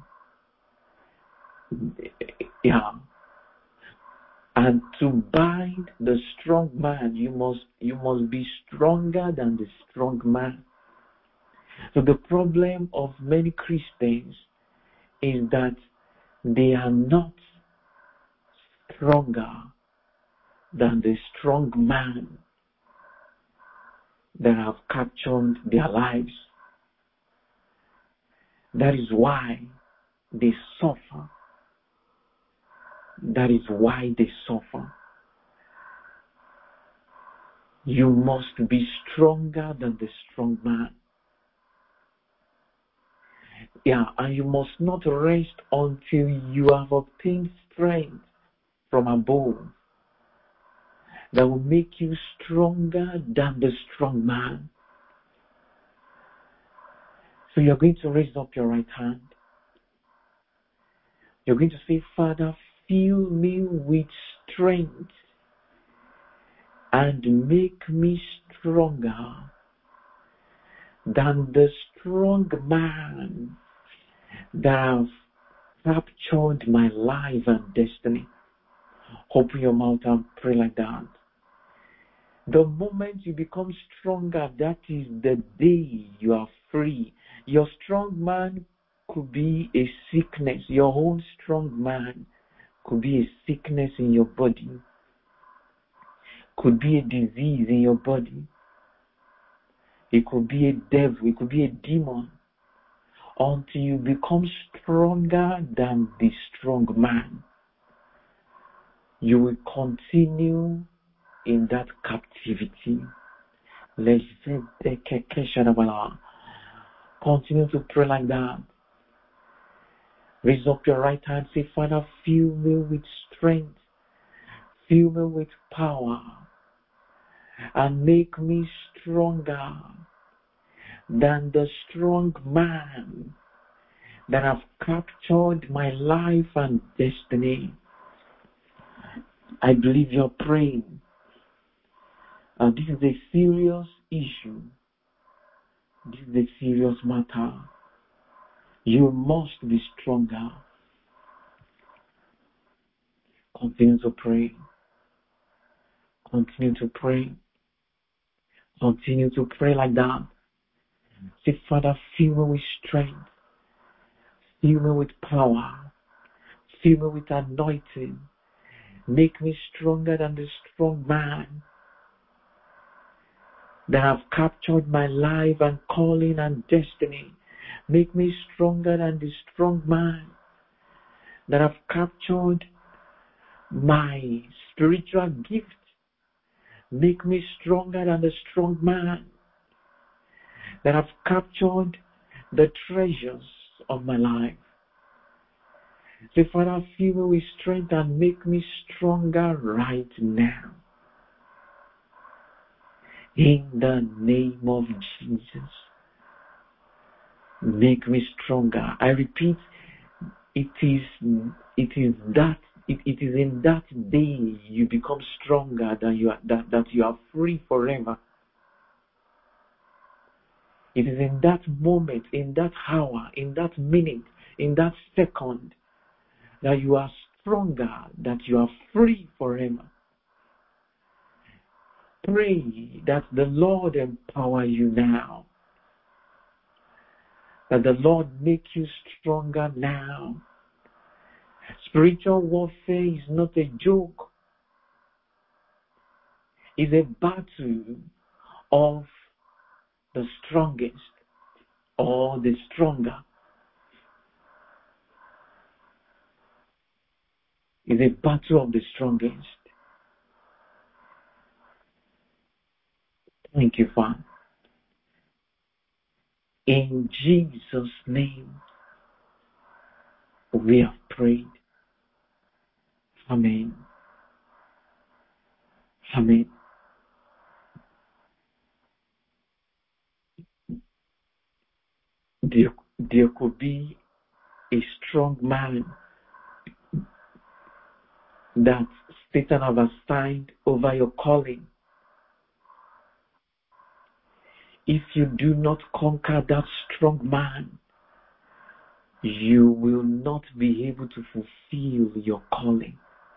Speaker 2: Yeah. And to bind the strong man, you must be stronger than the strong man. So the problem of many Christians is that they are not stronger than the strong man that have captured their lives. That is why they suffer. That is why they suffer. You must be stronger than the strong man. And you must not rest until you have obtained strength from above that will make you stronger than the strong man. So you're going to raise up your right hand. You're going to say, Father, fill me with strength and make me stronger than the strong man that have captured my life and destiny. Open your mouth and pray like that. The moment you become stronger, that is the day you are free. Your strong man could be a sickness. Your own strong man could be a sickness in your body. Could be a disease in your body. It could be a devil. It could be a demon. Until you become stronger than the strong man, you will continue in that captivity. Continue to pray like that. Raise up your right hand. Say, Father, fill me with strength. Fill me with power. And make me stronger than the strong man that have captured my life and destiny. I believe you're praying. And this is a serious issue. This is a serious matter. You must be stronger. Continue to pray. Continue to pray. Continue to pray like that. Say, Father, fill me with strength. Fill me with power. Fill me with anointing. Make me stronger than the strong man that have captured my life and calling and destiny. Make me stronger than the strong man that have captured my spiritual gift. Make me stronger than the strong man that have captured the treasures of my life. Say, Father, fill me with strength and make me stronger right now. In the name of Jesus. Make me stronger. I repeat, it is in that day you become stronger than you are, that you are free forever. It is in that moment, in that hour, in that minute, in that second that you are stronger, that you are free forever. Pray that the Lord empower you now. That the Lord make you stronger now. Spiritual warfare is not a joke. It's a battle of the strongest or the stronger. It's a battle of the strongest. Thank you, Father. In Jesus' name, we have prayed. Amen. Amen. There could be a strong man that Satan has assigned over your calling. If you do not conquer that strong man, you will not be able to fulfill your calling.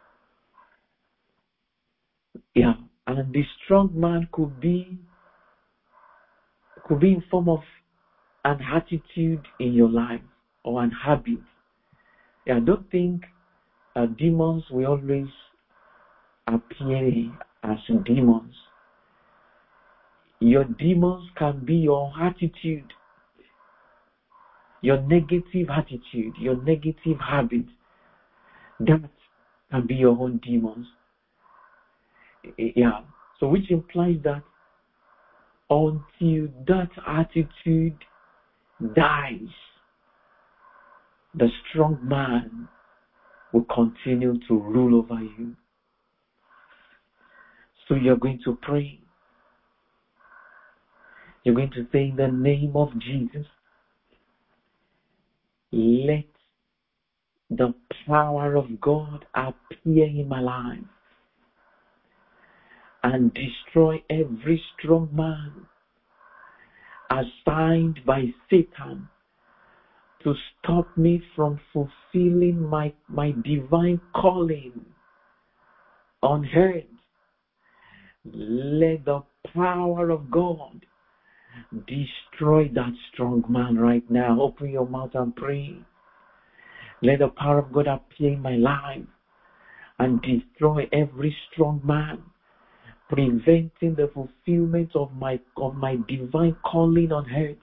Speaker 2: And the strong man could be in form of an attitude in your life or an habit. I don't think demons will always appear as demons. Your demons can be your attitude, your negative attitude, your negative habit. That can be your own demons. So which implies that until that attitude dies, the strong man will continue to rule over you. So you're going to pray. You're going to say, in the name of Jesus, let the power of God appear in my life and destroy every strong man assigned by Satan to stop me from fulfilling my divine calling on earth. Let the power of God destroy that strong man right now. Open your mouth and pray. Let the power of God appear in my life and destroy every strong man, preventing the fulfillment of my divine calling on earth.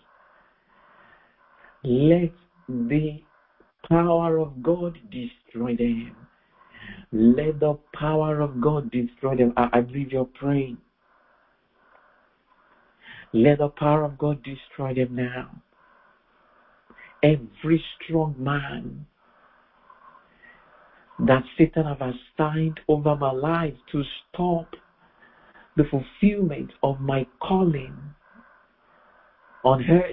Speaker 2: Let the power of God destroy them. Let the power of God destroy them. I believe you're praying. Let the power of God destroy them now. Every strong man that Satan have assigned over my life to stop the fulfillment of my calling on earth,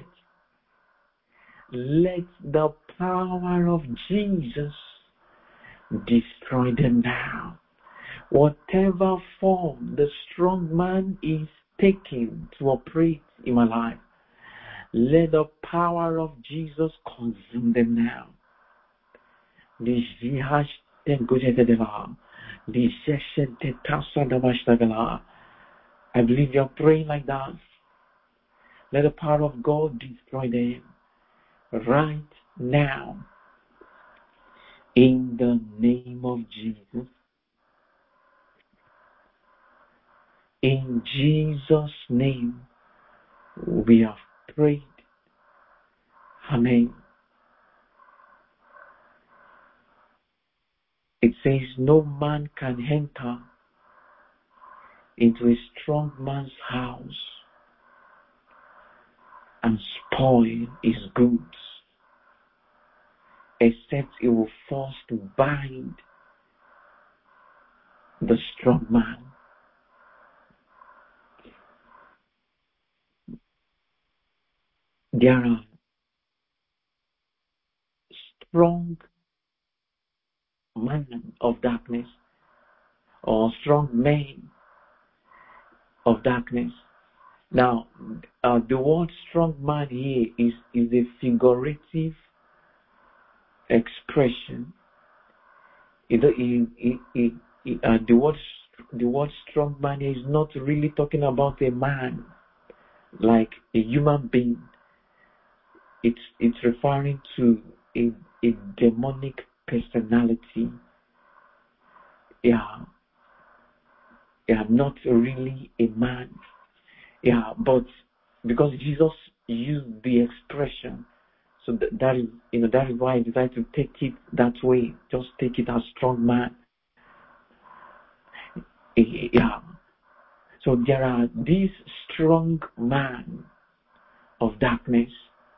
Speaker 2: let the power of Jesus destroy them now. Whatever form the strong man is taking to operate in my life, let the power of Jesus consume them now. I believe you're praying like that. Let the power of God destroy them right now. In the name of Jesus. In Jesus' name, we have prayed. Amen. It says, no man can enter into a strong man's house and spoil his goods, except he will first bind the strong man. There are strong men of darkness or strong men of darkness. Now, the word strong man here is a figurative expression. The word strong man is not really talking about a man like a human being. It's referring to a demonic personality. Not really a man. But because Jesus used the expression, so that is why I decided to take it that way. Just take it as strong man. So there are these strong men of darkness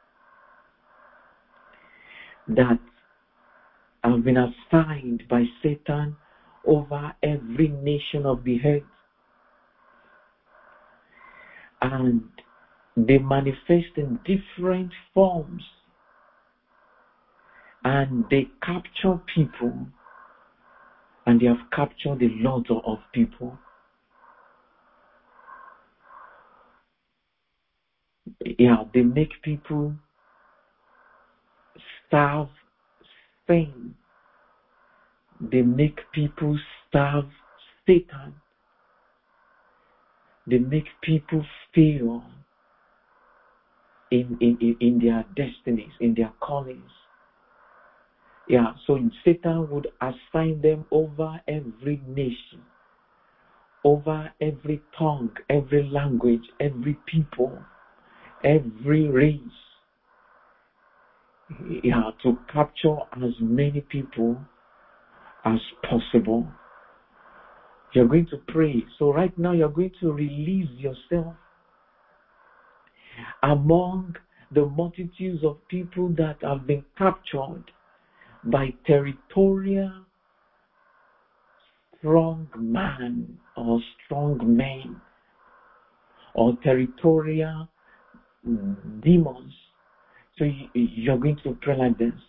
Speaker 2: that have been assigned by Satan over every nation of the earth. And they manifest in different forms. And they capture people. And they have captured a lot of people. They make people serve sin. They make people serve Satan. They make people fail in their destinies, in their callings. So Satan would assign them over every nation, over every tongue, every language, every people, every race. To capture as many people as possible. You're going to pray. So right now you're going to release yourself among the multitudes of people that have been captured by territorial strong man or strong men or territorial demons. So you're going to pray like this.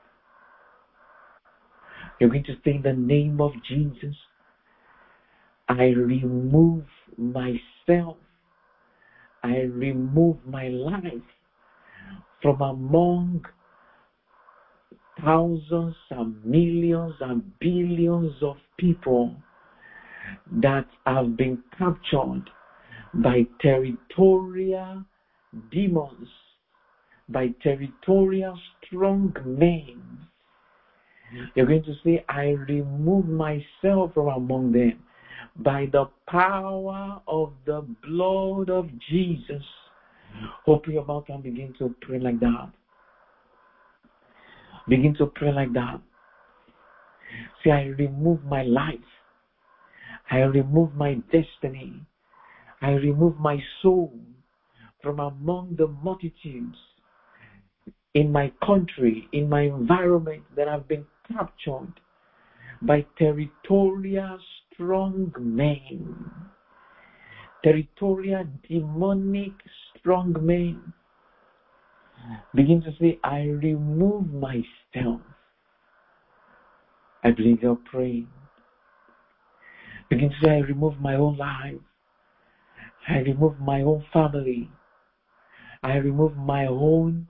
Speaker 2: You're going to say, in the name of Jesus, I remove myself, I remove my life from among thousands and millions and billions of people that have been captured by territorial demons, by territorial strong men. You're going to say, I remove myself from among them by the power of the blood of Jesus. Open your mouth and begin to pray like that. Begin to pray like that. Say, I remove my life. I remove my destiny. I remove my soul from among the multitudes in my country, in my environment that have been captured by territorial strong men, territorial demonic strong men. Begin to say, I remove myself. I believe you're praying. Begin to say, I remove my own life. I remove my own family. I remove my own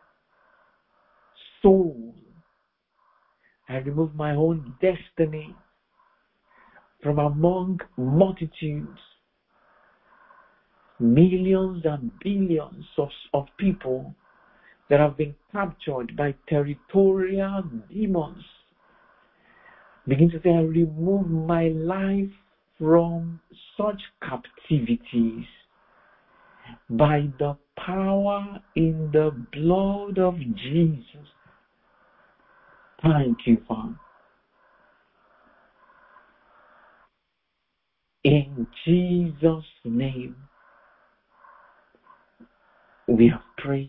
Speaker 2: soul. I remove my own destiny from among multitudes, millions and billions of people that have been captured by territorial demons. Begin to say, I remove my life from such captivities by the power in the blood of Jesus. Thank you, Father. In Jesus' name, we have prayed.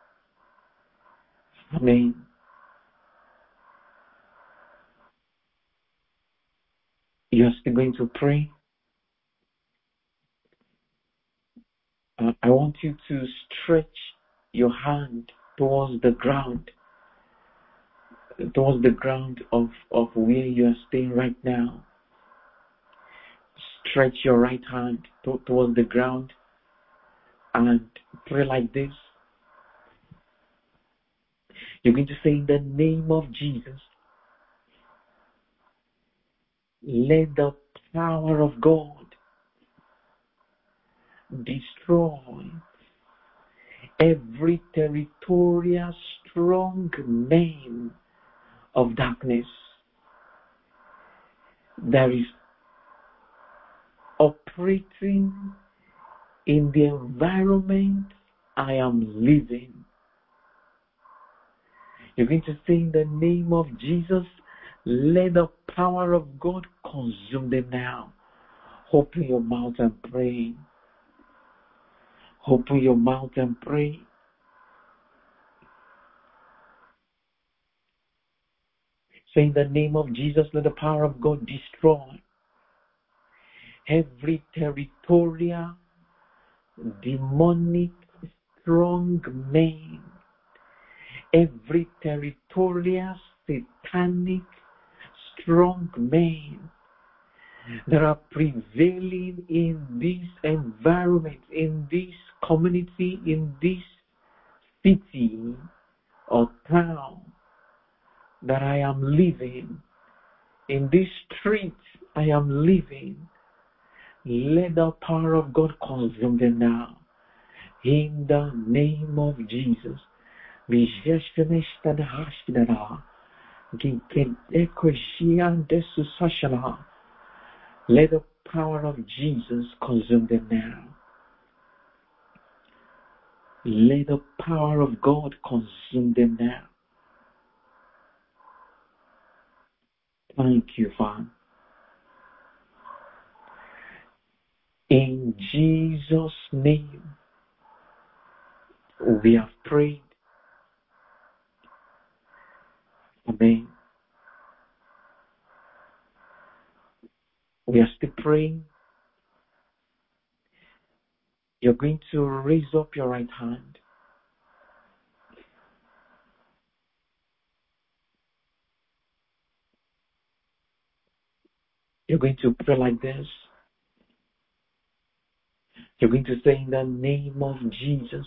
Speaker 2: Amen. You're still going to pray. I want you to stretch your hand towards the ground of where you are staying right now. Stretch your right hand towards the ground and pray like this. You're going to say, in the name of Jesus, let the power of God destroy every territorial strong man of darkness that is operating in the environment I am living. You're going to say, in the name of Jesus, let the power of God consume them now. Open your mouth and pray. Open your mouth and pray. Say, in the name of Jesus, let the power of God destroy every territorial, demonic, strong man, every territorial, satanic, strong man that are prevailing in this environment, in this community, in this city or town that I am living, in this street I am living. Let the power of God consume them now. In the name of Jesus. Let the power of Jesus consume them now. Let the power of God consume them now. Thank you, Father. In Jesus' name, we have prayed. Amen. We are still praying. You're going to raise up your right hand. You're going to pray like this. You're going to say, in the name of Jesus,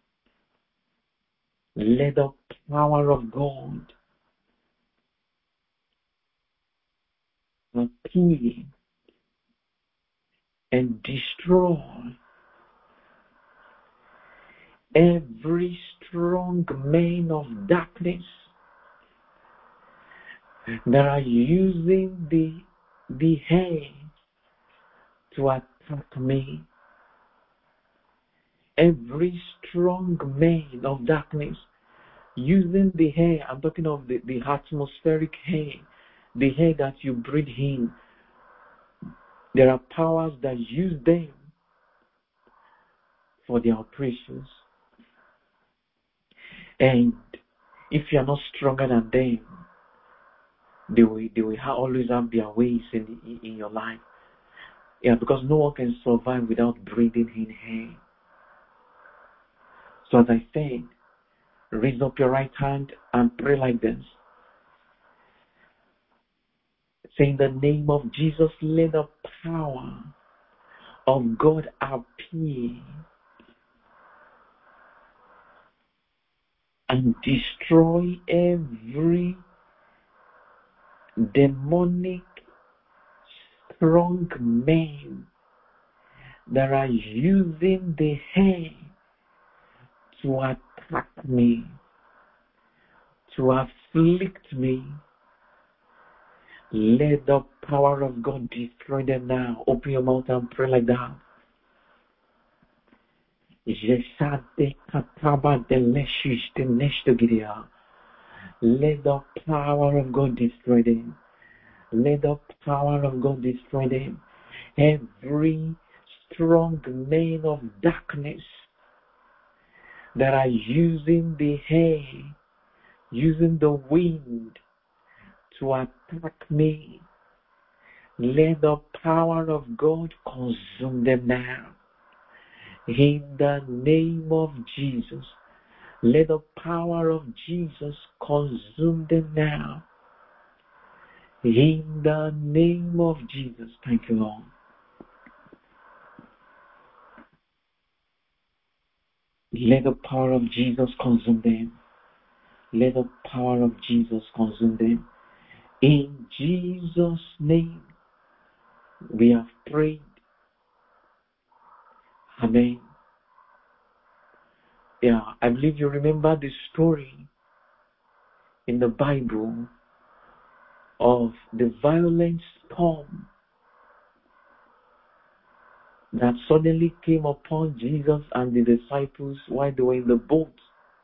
Speaker 2: let the power of God appear and destroy every strong man of darkness that are using the hair to attack me. Every strong man of darkness using the hair, I'm talking of the atmospheric hair, the hair that you breathe in. There are powers that use them for their operations. And if you are not stronger than them, they will always have their ways in your life. Yeah, because no one can survive without breathing in air. So as I said, raise up your right hand and pray like this. Say, in the name of Jesus, let the power of God appear and destroy every demonic strong men that are using the hair to attack me, to afflict me. Let the power of God destroy them now. Open your mouth and pray like that. Let the power of God destroy them. Let the power of God destroy them. Every strong man of darkness that are using the air, using the wind to attack me, let the power of God consume them now. In the name of Jesus, let the power of Jesus consume them now. In the name of Jesus. Thank you, Lord. Let the power of Jesus consume them. Let the power of Jesus consume them. In Jesus' name, we have prayed. Amen. Yeah, I believe you remember the story in the Bible of the violent storm that suddenly came upon Jesus and the disciples while they were in the boat.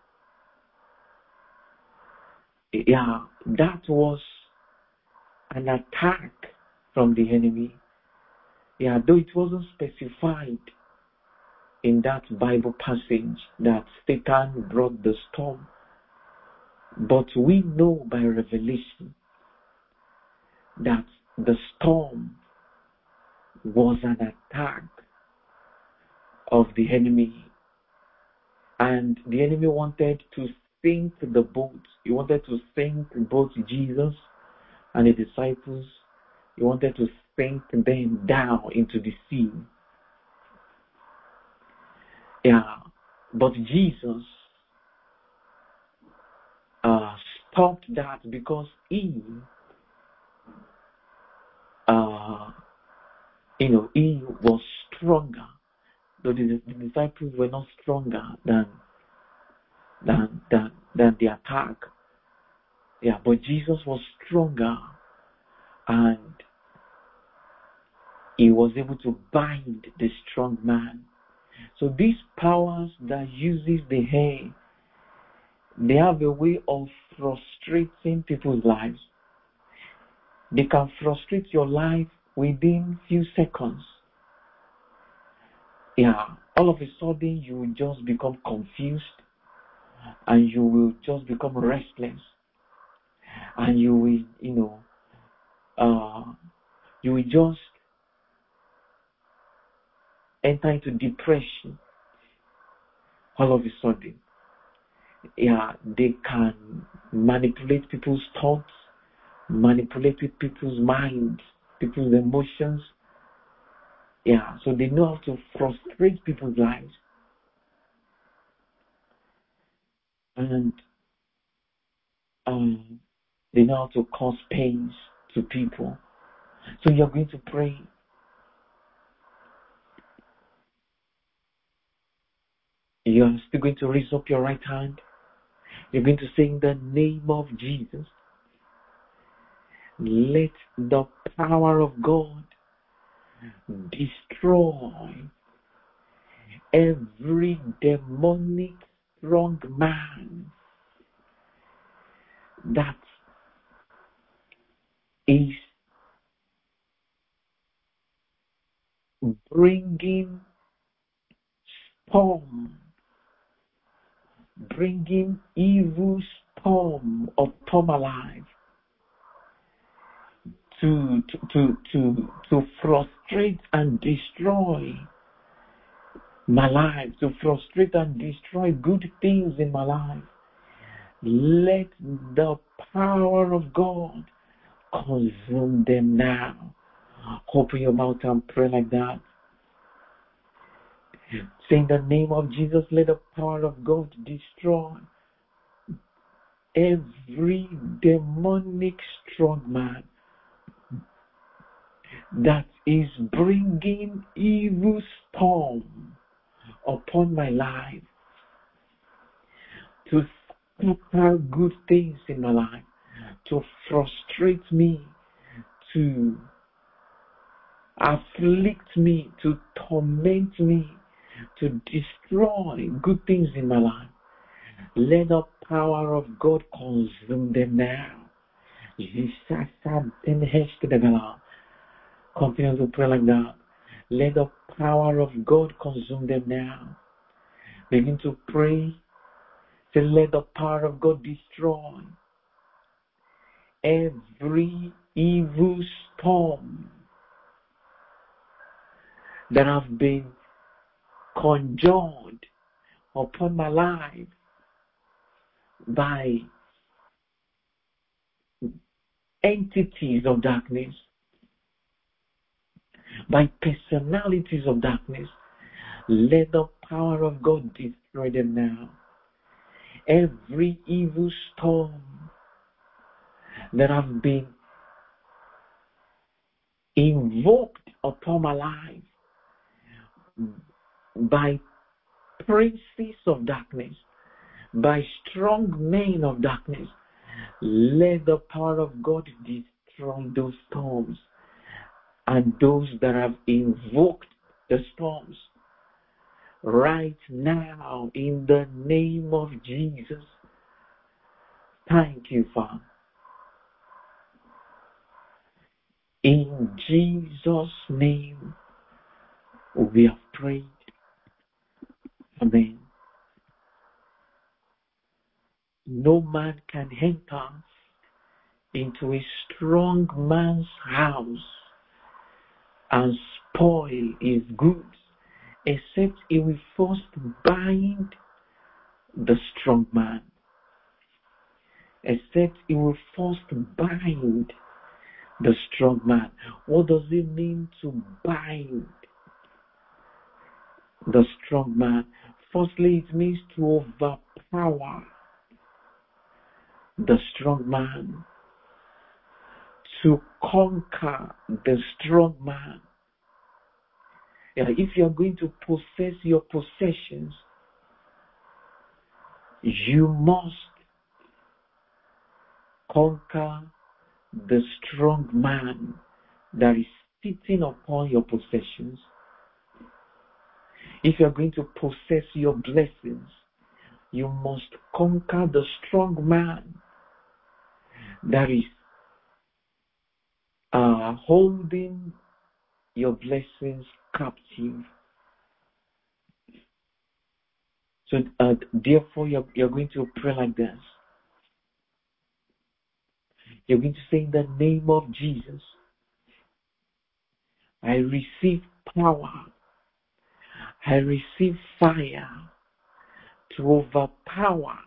Speaker 2: Yeah, that was an attack from the enemy. Yeah, though it wasn't specified in that Bible passage that Satan brought the storm, but we know by revelation that the storm was an attack of the enemy, and the enemy wanted to sink the boat. He wanted to sink both Jesus and the disciples. He wanted to sink them down into the sea. Yeah, but Jesus stopped that because he was stronger. Though the disciples were not stronger than the attack. Yeah, but Jesus was stronger, and he was able to bind the strong man. So these powers that uses the hair, they have a way of frustrating people's lives. They can frustrate your life within few seconds. all of a sudden you will just become confused and you will just become restless and you will, you will just enter into depression all of a sudden. They can manipulate people's thoughts, manipulate people's minds, people's emotions. So they know how to frustrate people's lives. And they know how to cause pains to people. So you're going to pray. You're still going to raise up your right hand. You're going to say, in the name of Jesus, let the power of God destroy every demonic strong man that is bringing evil storm upon my life to frustrate and destroy my life, to frustrate and destroy good things in my life. Let the power of God consume them now. Open your mouth and pray like that. Say, in the name of Jesus, let the power of God destroy every demonic strong man that is bringing evil storm upon my life to scatter good things in my life, to frustrate me, to afflict me, to torment me, to destroy good things in my life. Let the power of God consume them now. Continue to pray like that. Let the power of God consume them now. Begin to pray. Say, let the power of God destroy every evil storm that have been conjured upon my life by entities of darkness, by personalities of darkness. Let the power of God destroy them now. Every evil storm that have been invoked upon my life by princes of darkness, by strong men of darkness, let the power of God destroy those storms and those that have invoked the storms right now in the name of Jesus. Thank you, Father. In Jesus' name we have prayed. Amen. No man can enter into a strong man's house and spoil his goods, except he will first bind the strong man. Except he will first bind the strong man. What does it mean to bind the strong man? Firstly, it means to overpower the strong man, to conquer the strong man. If you are going to possess your possessions, you must conquer the strong man that is sitting upon your possessions. If you are going to possess your blessings, you must conquer the strong man that is holding your blessings captive. So therefore, you're going to pray like this. You're going to say, in the name of Jesus, I receive power. I receive fire to overpower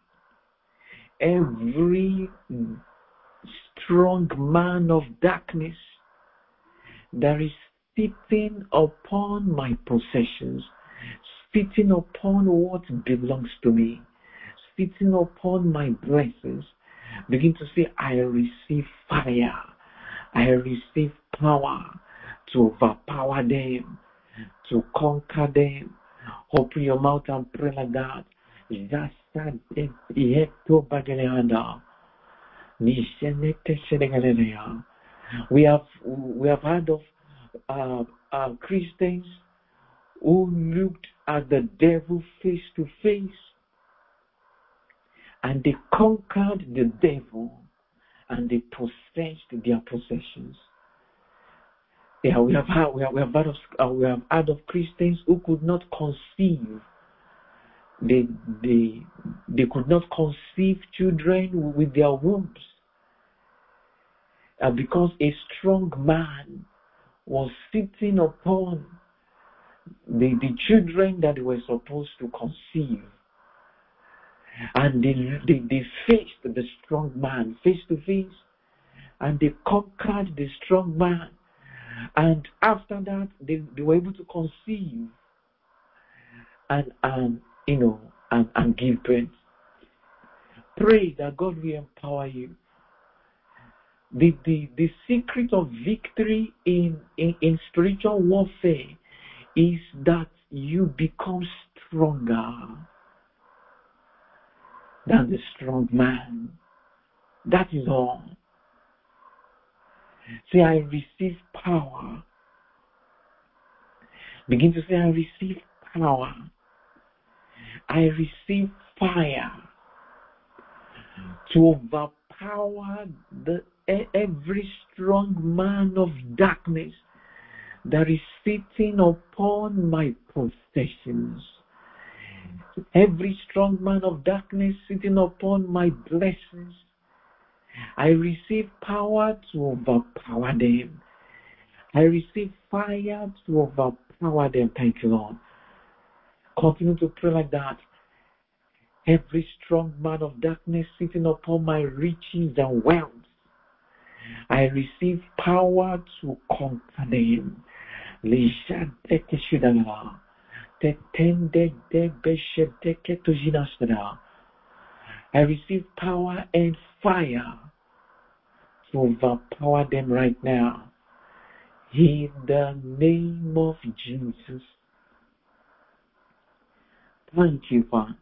Speaker 2: every strong man of darkness that is sitting upon my possessions, sitting upon what belongs to me, sitting upon my blessings. Begin to say, I receive fire. I receive power to overpower them, to conquer them. Open your mouth and pray like that. We have heard of Christians who looked at the devil face to face and they conquered the devil and they possessed their possessions. Yeah, we have heard of Christians who could not conceive. They could not conceive children with their wombs because a strong man was sitting upon the children that they were supposed to conceive. And they faced the strong man face to face, and they conquered the strong man. And after that, they were able to conceive and give birth. Pray that God will empower you. The secret of victory in spiritual warfare is that you become stronger than the strong man. That is all. Say, I receive power. Begin to say, I receive power. I receive fire to overpower every strong man of darkness that is sitting upon my possessions. Every strong man of darkness sitting upon my blessings. I receive power to overpower them. I receive fire to overpower them. Thank you, Lord. Continue to pray like that. Every strong man of darkness sitting upon my riches and wealth. I receive power to conquer them. I receive power and fire to overpower them right now. In the name of Jesus. Thank you, Father.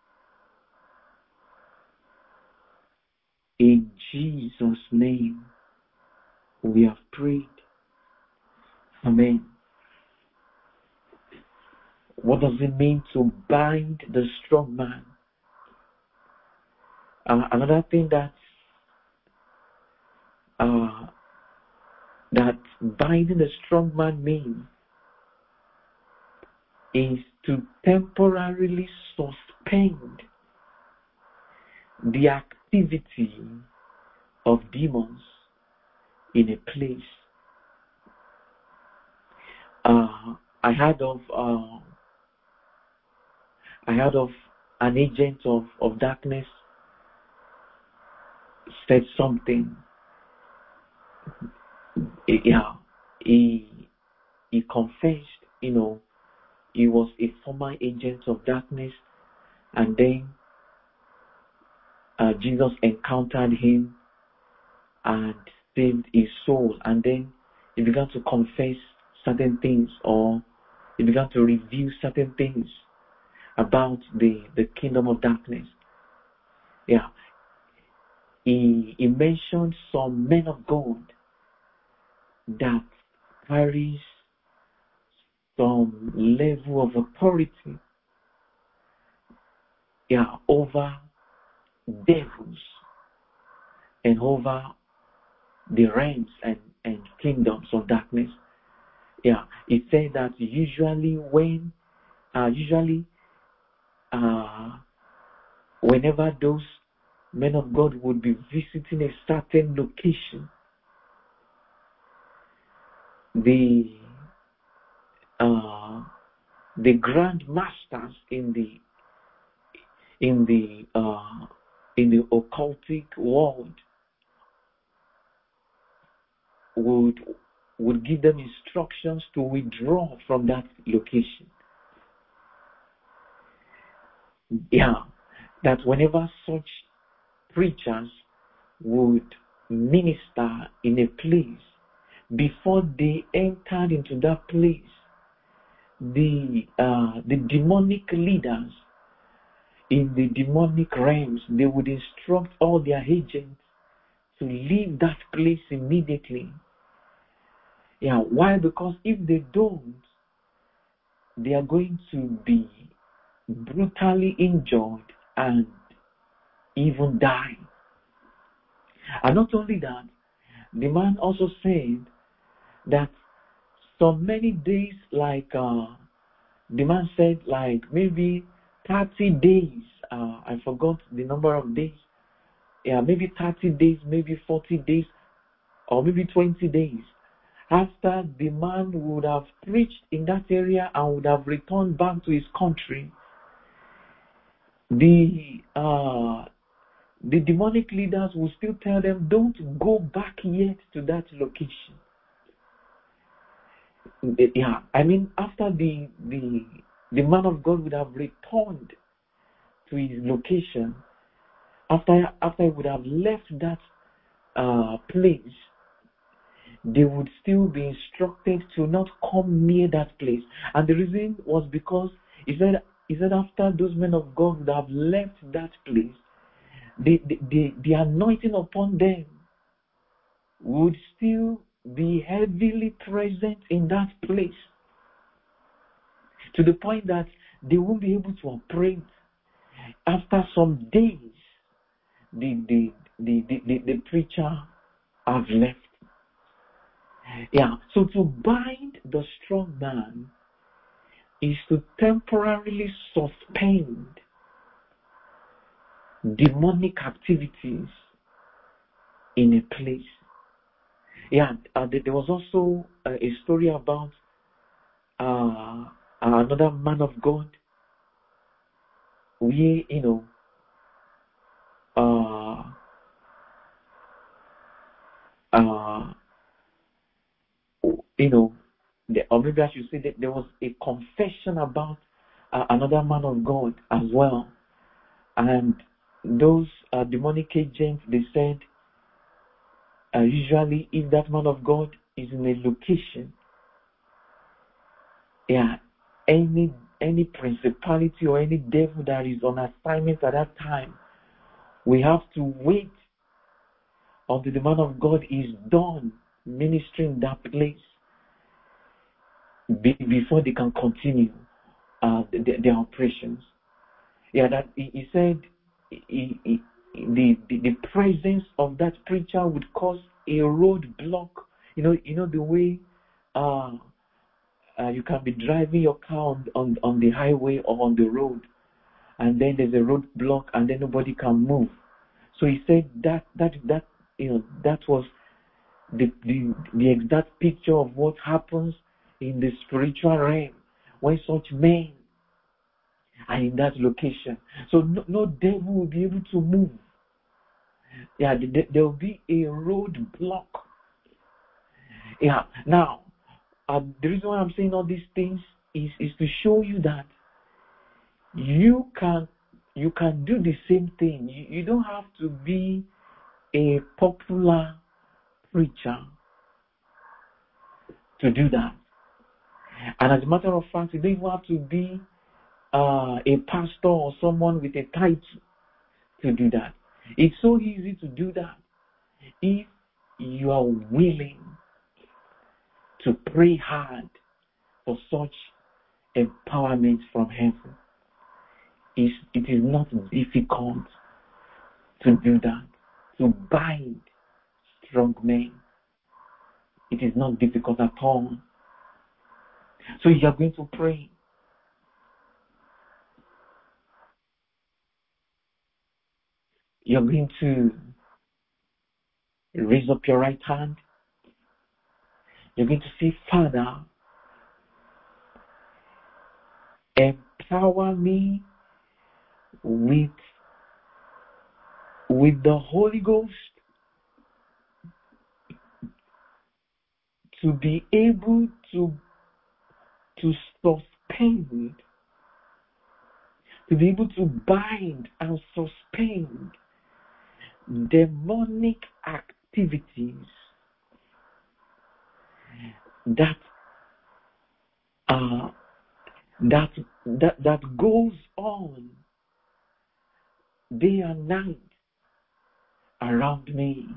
Speaker 2: In Jesus' name, we have prayed. Amen. What does it mean to bind the strong man? Another thing that binding the strong man means is to temporarily suspend the activity of demons in a place. I heard of an agent of darkness said something. He confessed, he was a former agent of darkness, and then Jesus encountered him and saved his soul, and then he began to confess certain things, or he began to reveal certain things about the kingdom of darkness. Yeah. He mentioned some men of God that carries some level of authority, over devils and over the realms and kingdoms of darkness. It said that usually whenever those men of God would be visiting a certain location, the grand masters in the occultic world would give them instructions to withdraw from that location. Yeah, that whenever such preachers would minister in a place, before they entered into that place, the demonic leaders in the demonic realms, they would instruct all their agents to leave that place immediately. Yeah, why? Because if they don't, they are going to be brutally injured and even die. And not only that, the man also said that so many days, like the man said, like maybe 30 days, I forgot the number of days, yeah, maybe 30 days, maybe 40 days, or maybe 20 days, after the man would have preached in that area and would have returned back to his country, the demonic leaders will still tell them, don't go back yet to that location. Yeah, I mean, after the man of God would have returned to his location, after he would have left that place, they would still be instructed to not come near that place. And the reason was because he said after those men of God would have left that place, the anointing upon them would still be heavily present in that place, to the point that they won't be able to operate. After some days, the preacher have left. Yeah, so to bind the strong man is to temporarily suspend demonic activities in a place. Yeah, there was also a story about another man of God, where, or maybe I should say that there was a confession about another man of God as well. And those demonic agents, they said, usually if that man of God is in a location, yeah, any principality or any devil that is on assignment at that time, we have to wait until the man of God is done ministering that place before they can continue their operations. Yeah, that he said the presence of that preacher would cause a roadblock. You know the way you can be driving your car on the highway or on the road, and then there's a roadblock, and then nobody can move. So he said that was the exact picture of what happens in the spiritual realm when such men are in that location. So no devil will be able to move. Yeah, there will be a roadblock. Yeah. Now, the reason why I'm saying all these things is to show you that you can do the same thing. You don't have to be a popular preacher to do that. And as a matter of fact, you don't even have to be a pastor or someone with a title to do that. It's so easy to do that if you are willing to pray hard for such empowerment from heaven. It is not difficult to do that, to bind strong men. It is not difficult at all. So you are going to pray. You're going to raise up your right hand. You're going to say, Father, empower me with the Holy Ghost to be able to suspend, to be able to bind and suspend demonic activities that goes on day and night around me.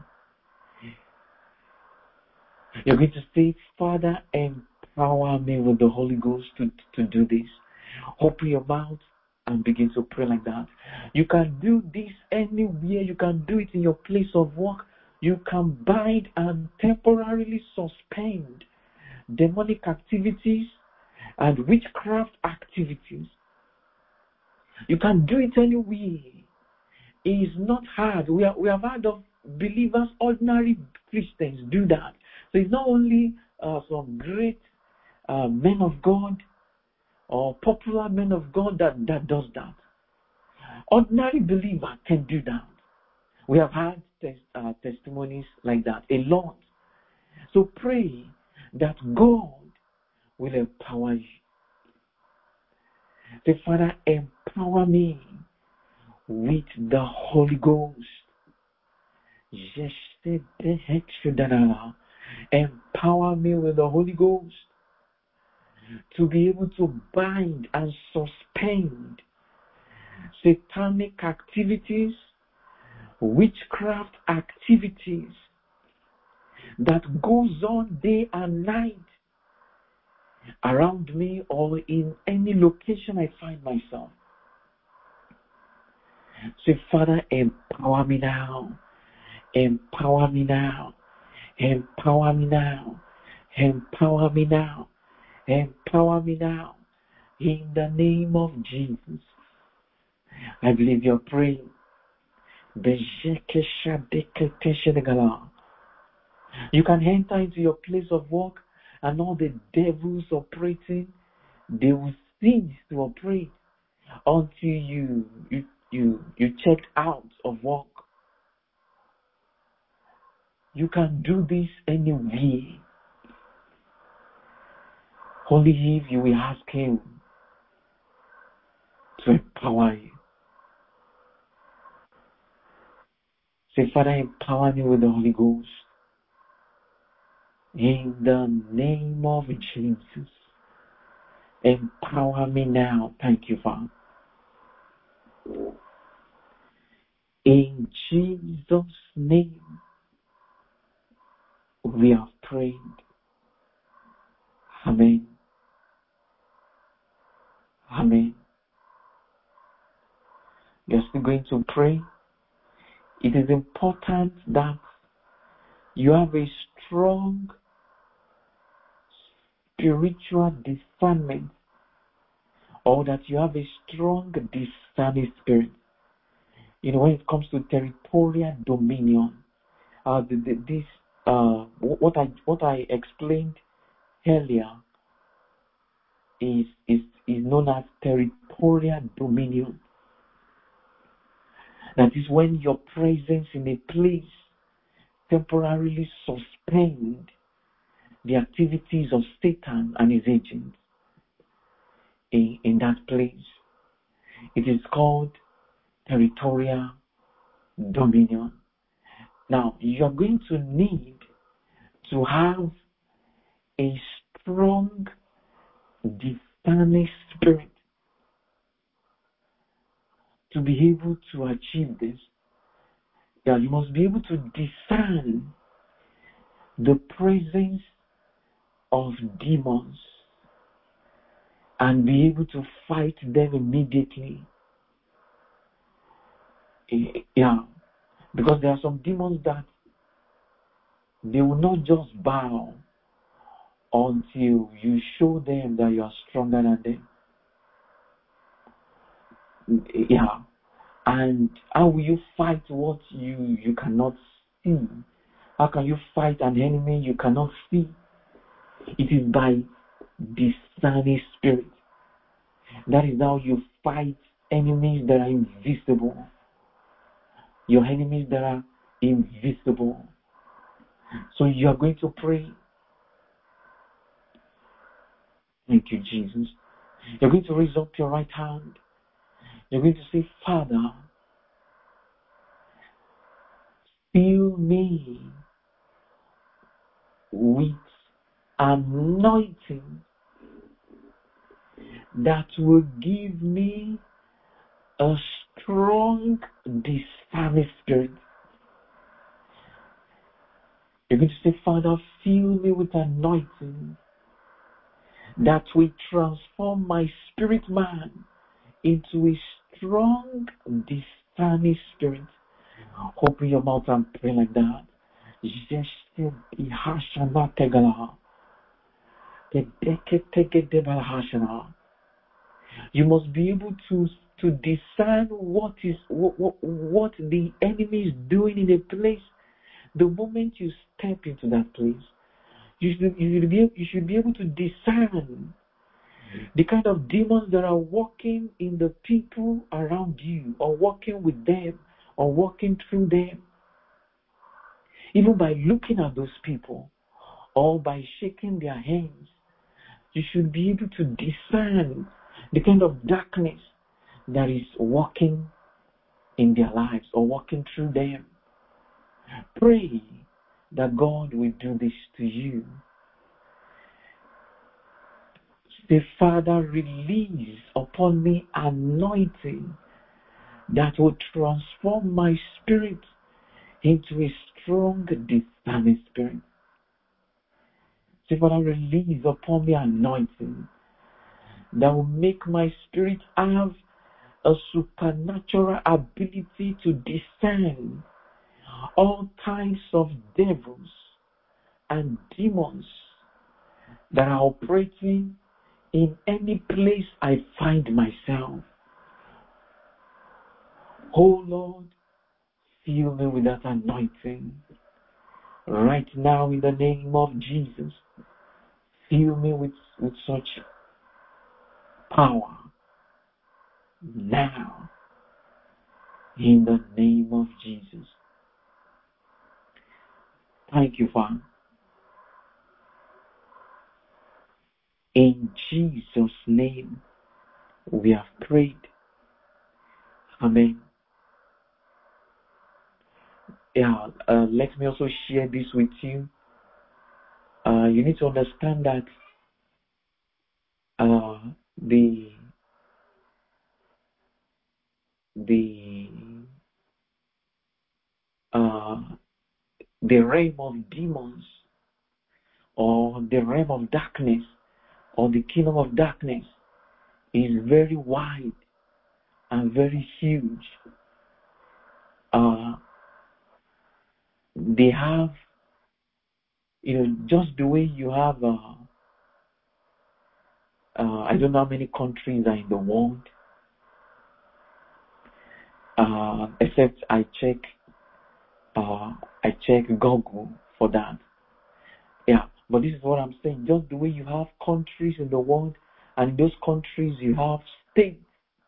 Speaker 2: You're going to say, Father, empower me with the Holy Ghost to do this. Open your mouth and begin to pray like that. You can do this anywhere. You can do it in your place of work. You can bind and temporarily suspend demonic activities and witchcraft activities. You can do it anywhere. It is not hard. We have heard of believers, ordinary Christians do that. So it's not only some great men of God or popular men of God that does that. Ordinary believer can do that. We have had testimonies like that a lot. So pray that God will empower you. Say, Father, empower me with the Holy Ghost. Empower me with the Holy Ghost to be able to bind and suspend satanic activities, witchcraft activities that goes on day and night around me or in any location I find myself. Say, Father, empower me now. Empower me now. Empower me now. Empower me now. Empower me now. In the name of Jesus. I believe you're praying. You can enter into your place of work and all the devils operating, they will cease to operate until you checked out of work. You can do this anywhere. Only if you will ask Him to empower you. Say, Father, empower me with the Holy Ghost. In the name of Jesus. Empower me now. Thank you, Father. In Jesus' name, we have prayed. Amen. Amen. We are still going to pray. It is important that you have a strong spiritual discernment, or that you have a strong discerning spirit. You know, when it comes to territorial dominion, what I explained earlier is known as territorial dominion. That is when your presence in a place temporarily suspend the activities of Satan and his agents in that place. It is called territorial dominion. Now, you are going to need to have a strong discerning spirit to be able to achieve this. Yeah, you must be able to discern the presence of demons and be able to fight them immediately. Yeah, because there are some demons that they will not just bow until you show them that you are stronger than them. Yeah, And how will you fight what you cannot see? How can you fight an enemy you cannot see? It is by discerning spirit. That is how you fight enemies that are invisible. Your enemies that are invisible. So you are going to pray. Thank you, Jesus. You're going to raise up your right hand. You're going to say, Father, fill me with anointing that will give me a strong discerning spirit. You're going to say, Father, fill me with anointing that will transform my spirit man into a strong discerning spirit. Open your mouth and pray like that. You must be able to discern what the enemy is doing in a place. The moment you step into that place, you should be able to discern the kind of demons that are walking in the people around you, or walking with them, or walking through them. Even by looking at those people, or by shaking their hands, you should be able to discern the kind of darkness that is walking in their lives or walking through them. Pray that God will do this to you. Say, Father, release upon me anointing that will transform my spirit into a strong discerning spirit. Say, Father, release upon me anointing that will make my spirit have a supernatural ability to discern all types of devils and demons that are operating in any place I find myself. Oh Lord, fill me with that anointing right now in the name of Jesus. Fill me with such power now in the name of Jesus. Thank you, Father. In Jesus' name we have prayed. Amen. Let me also share this with you. You need to understand that the realm of demons, or the realm of darkness, or the kingdom of darkness is very wide and very huge. They have, just the way you have, I don't know how many countries are in the world, except I check Google for that. Yeah, but this is what I'm saying. Just the way you have countries in the world, and in those countries you have states,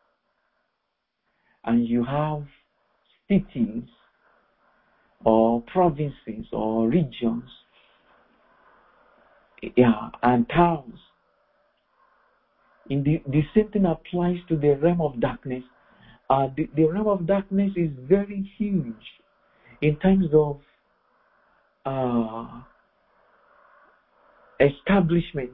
Speaker 2: and you have cities, or provinces, or regions, and towns. In the same thing applies to the realm of darkness. The realm of darkness is very huge in terms of establishment.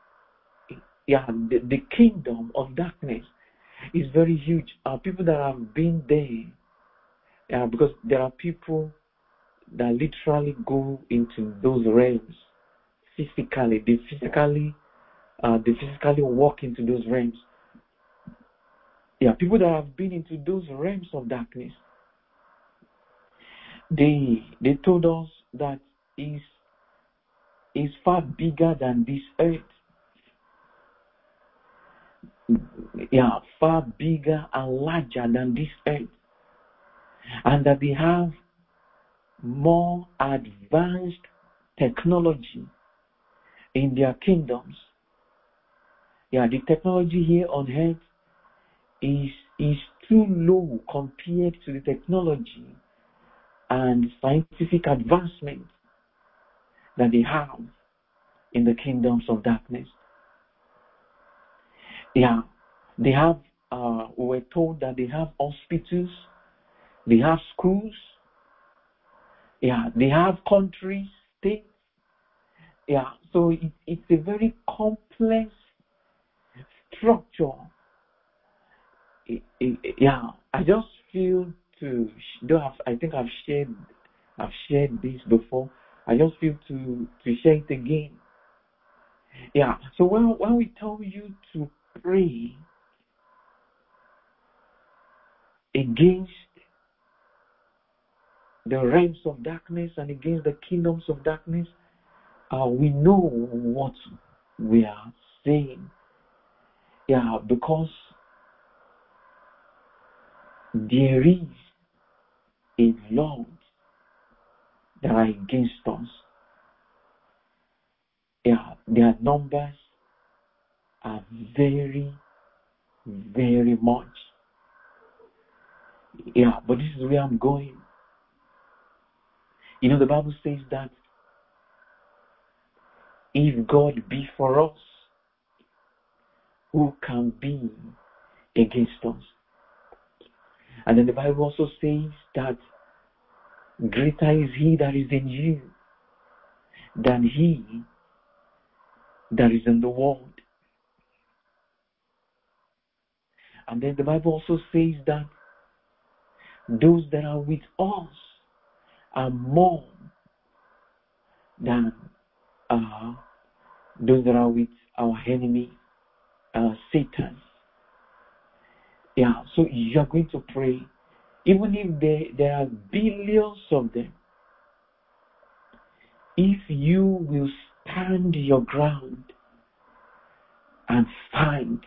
Speaker 2: The kingdom of darkness is very huge. People that have been there, because there are people that literally go into those realms physically. They physically walk into those realms. People that have been into those realms of darkness, they told us that is far bigger than this earth. Far bigger and larger than this earth. and that they have more advanced technology in their kingdoms. Yeah, the technology here on earth is too low compared to the technology and scientific advancement that they have in the kingdoms of darkness. Yeah, they have, we were told that they have hospitals, they have schools, yeah, they have countries, states. Yeah, so it's a very complex structure. Yeah, I just feel I think I've shared this before. I just feel to share it again. Yeah, so when we tell you to pray against the realms of darkness and against the kingdoms of darkness, we know what we are saying. Yeah, because there is a Lord that are against us. Yeah, their numbers are very, very much. Yeah, but this is where I'm going. You know, the Bible says that if God be for us, who can be against us? And then the Bible also says that greater is he that is in you than he that is in the world. And then the Bible also says that those that are with us are more than those that are with our enemy, Satan. Yeah, so you are going to pray, even if there are billions of them. If you will stand your ground and fight,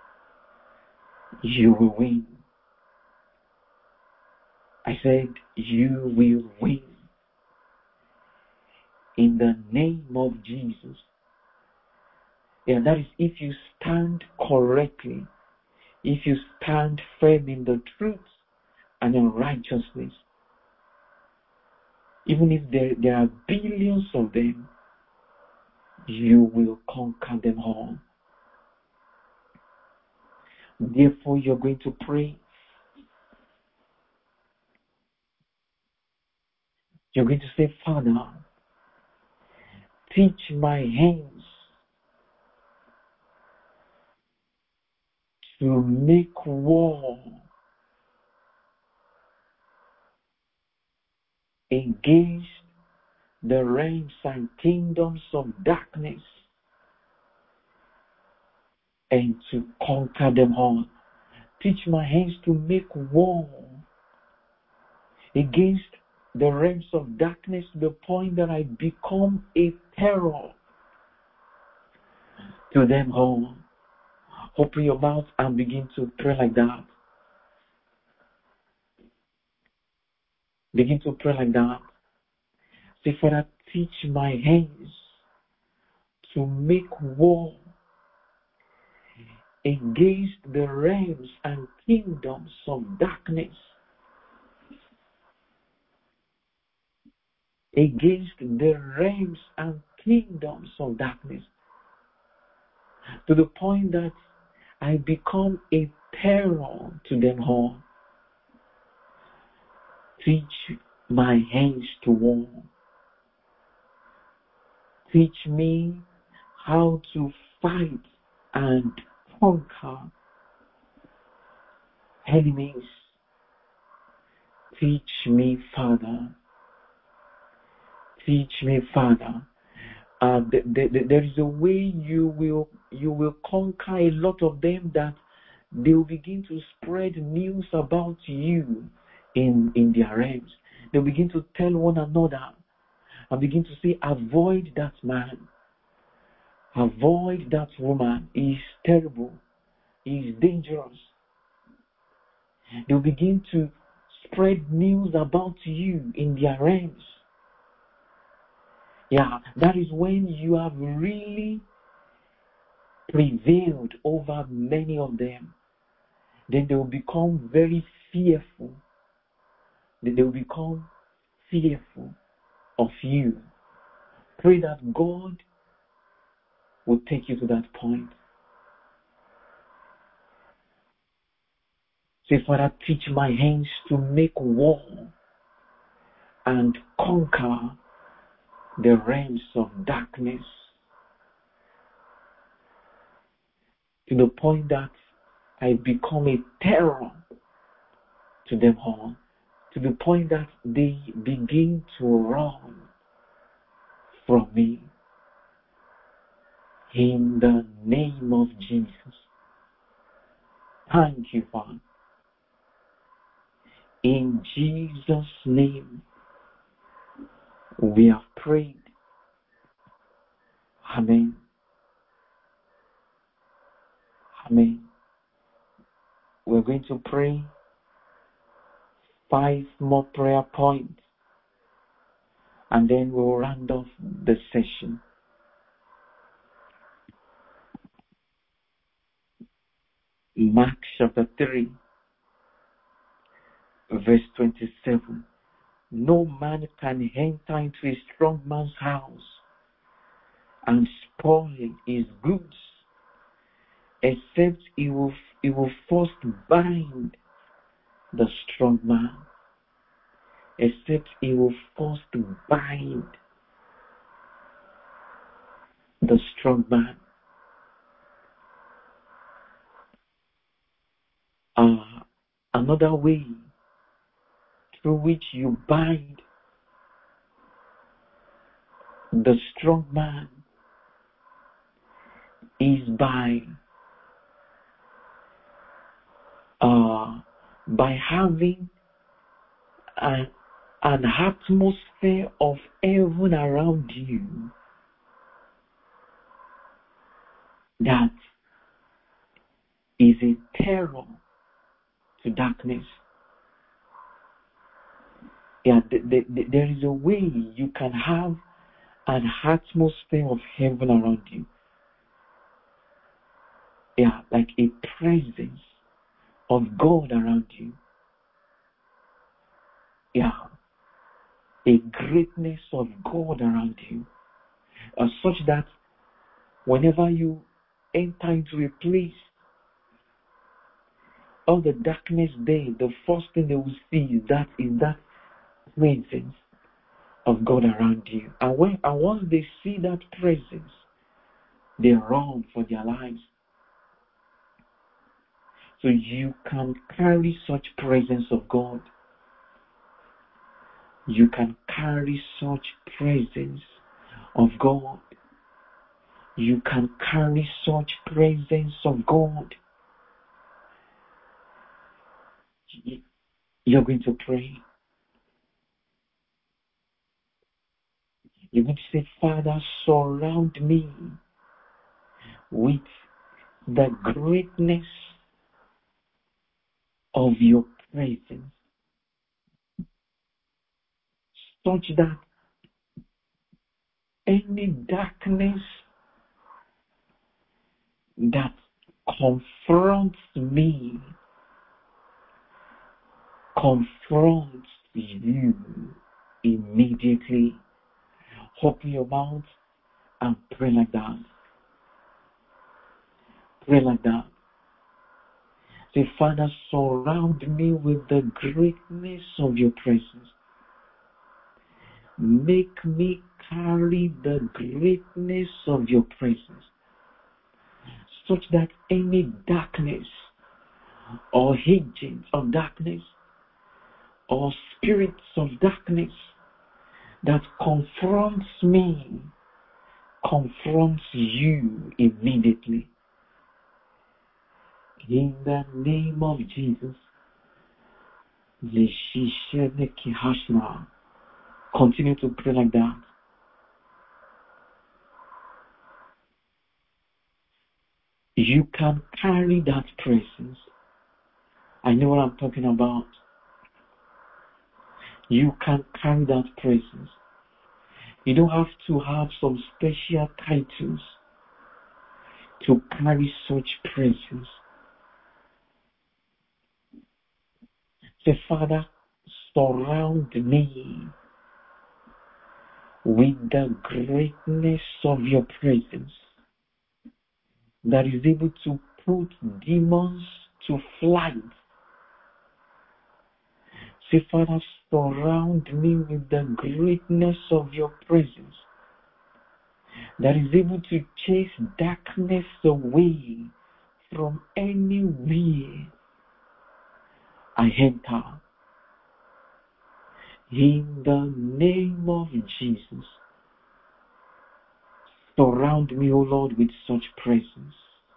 Speaker 2: you will win. I said, you will win. In the name of Jesus. Yeah, that is if you stand correctly, if you stand firm in the truth and in righteousness. Even if there are billions of them, you will conquer them all. Therefore, you're going to pray. You're going to say, Father, teach my hands to make war against the realms and kingdoms of darkness and to conquer them all. Teach my hands to make war against the realms of darkness to the point that I become a terror to them all. Open your mouth and begin to pray like that. Begin to pray like that. Say, Father, teach my hands to make war against the realms and kingdoms of darkness, against the realms and kingdoms of darkness, to the point that I become a terror to them all. Teach my hands to war. Teach me how to fight and conquer enemies. Teach me, Father. Teach me, Father. There is a way you will conquer a lot of them, that they will begin to spread news about you in their realms. They'll begin to tell one another and begin to say, avoid that man, avoid that woman. He is terrible, he is dangerous. They'll begin to spread news about you in their realms. Yeah, that is when you have really prevailed over many of them. Then they will become very fearful. Then they will become fearful of you. Pray that God will take you to that point. Say, Father, teach my hands to make war and conquer the realms of darkness to the point that I become a terror to them all, to the point that they begin to run from me. In the name of Jesus. Thank you, Father. In Jesus' name, we have prayed. Amen. Amen. We're going to pray 5 more prayer points, and then we'll round off the session. Mark chapter 3, verse 27. No man can enter into a strong man's house and spoil his goods, except he will first bind the strong man. Except he will first bind the strong man. Another way through which you bind the strong man is by having an atmosphere of heaven around you that is a terror to darkness. Yeah, there is a way you can have an atmosphere of heaven around you. Yeah, like a presence of God around you. Yeah, a greatness of God around you. Such that whenever you enter into a place, all the darkness there, the first thing they will see is that presence of God around you. And once they see that presence, they run for their lives. So you can carry such presence of God. You can carry such presence of God. You can carry such presence of God. You're going to pray. You're going to say, Father, surround me with the greatness of your presence, such that any darkness that confronts me confronts you immediately. Open your mouth and pray like that. Pray like that. Say, Father, surround me with the greatness of your presence. Make me carry the greatness of your presence, such that any darkness or agents of darkness or spirits of darkness that confronts me confronts you immediately. In the name of Jesus. Continue to pray like that. You can carry that presence. I know what I'm talking about. You can carry that presence. You don't have to have some special titles to carry such presence. Say, Father, surround me with the greatness of your presence that is able to put demons to flight. Say, Father, surround me with the greatness of your presence that is able to chase darkness away from anywhere I enter. In the name of Jesus, surround me, O Lord, with such presence.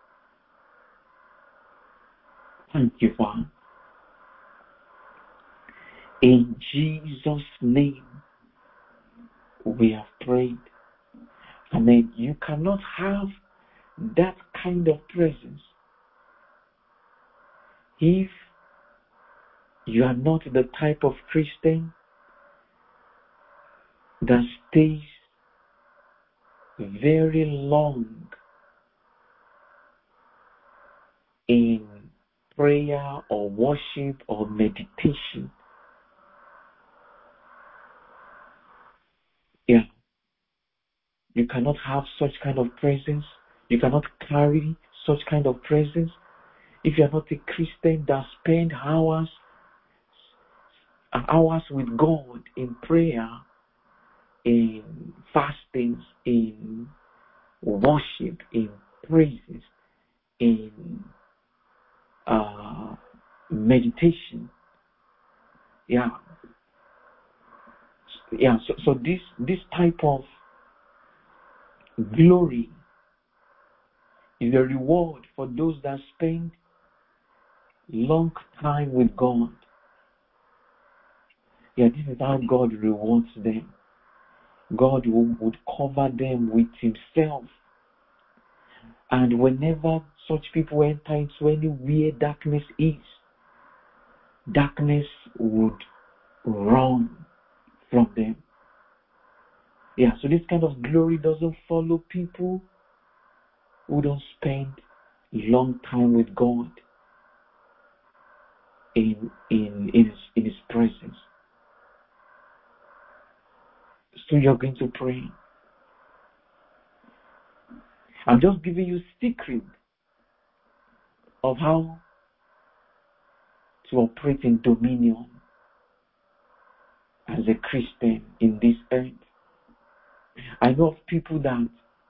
Speaker 2: Thank you, Father. In Jesus' name, we have prayed. Amen. You cannot have that kind of presence if you are not the type of Christian that stays very long in prayer or worship or meditation. Yeah. You cannot have such kind of presence. You cannot carry such kind of presence if you are not a Christian that spend hours and hours with God in prayer, in fastings, in worship, in praises, in meditation. Yeah. So this type of glory is a reward for those that spend long time with God. Yeah, this is how God rewards them. God would cover them with himself. And whenever such people enter into anywhere darkness is, darkness would run from them. Yeah, so this kind of glory doesn't follow people who don't spend long time with God in his presence. So you're going to pray. I'm just giving you secret of how to operate in dominion as a Christian in this earth. I know of people that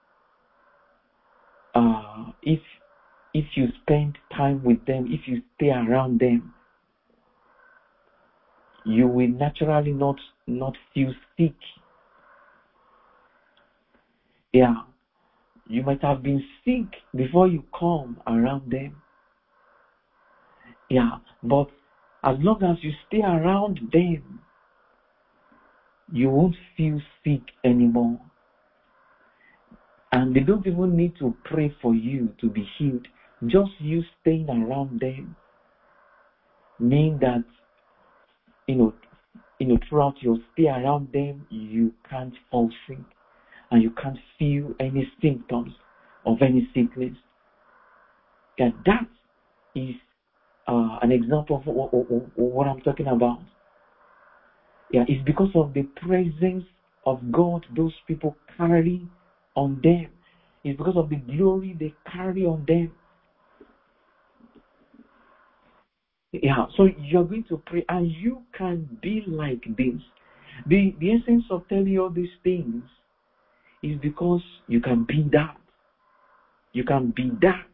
Speaker 2: if you spend time with them, if you stay around them, you will naturally not feel sick. Yeah, you might have been sick before you come around them. Yeah, but as long as you stay around them, you won't feel sick anymore. And they don't even need to pray for you to be healed. Just you staying around them mean that throughout your stay around them, you can't fall sick and you can't feel any symptoms of any sickness. Yeah, that is an example of what I'm talking about. Yeah, it's because of the presence of God those people carry on them. It's because of the glory they carry on them. Yeah, so you're going to pray and you can be like this. The essence of telling you all these things is because you can be that. You can be that.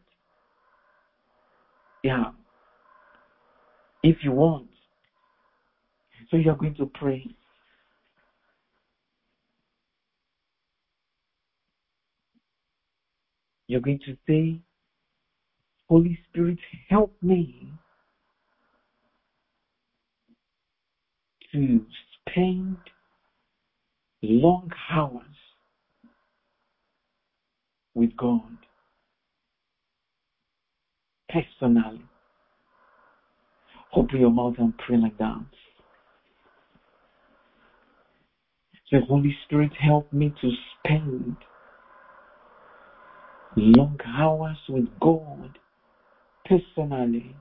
Speaker 2: Yeah. If you want. So you're going to pray. You're going to say, Holy Spirit, help me to spend long hours with God personally. Open your mouth and pray like that. The Holy Spirit, help me to spend long hours with God personally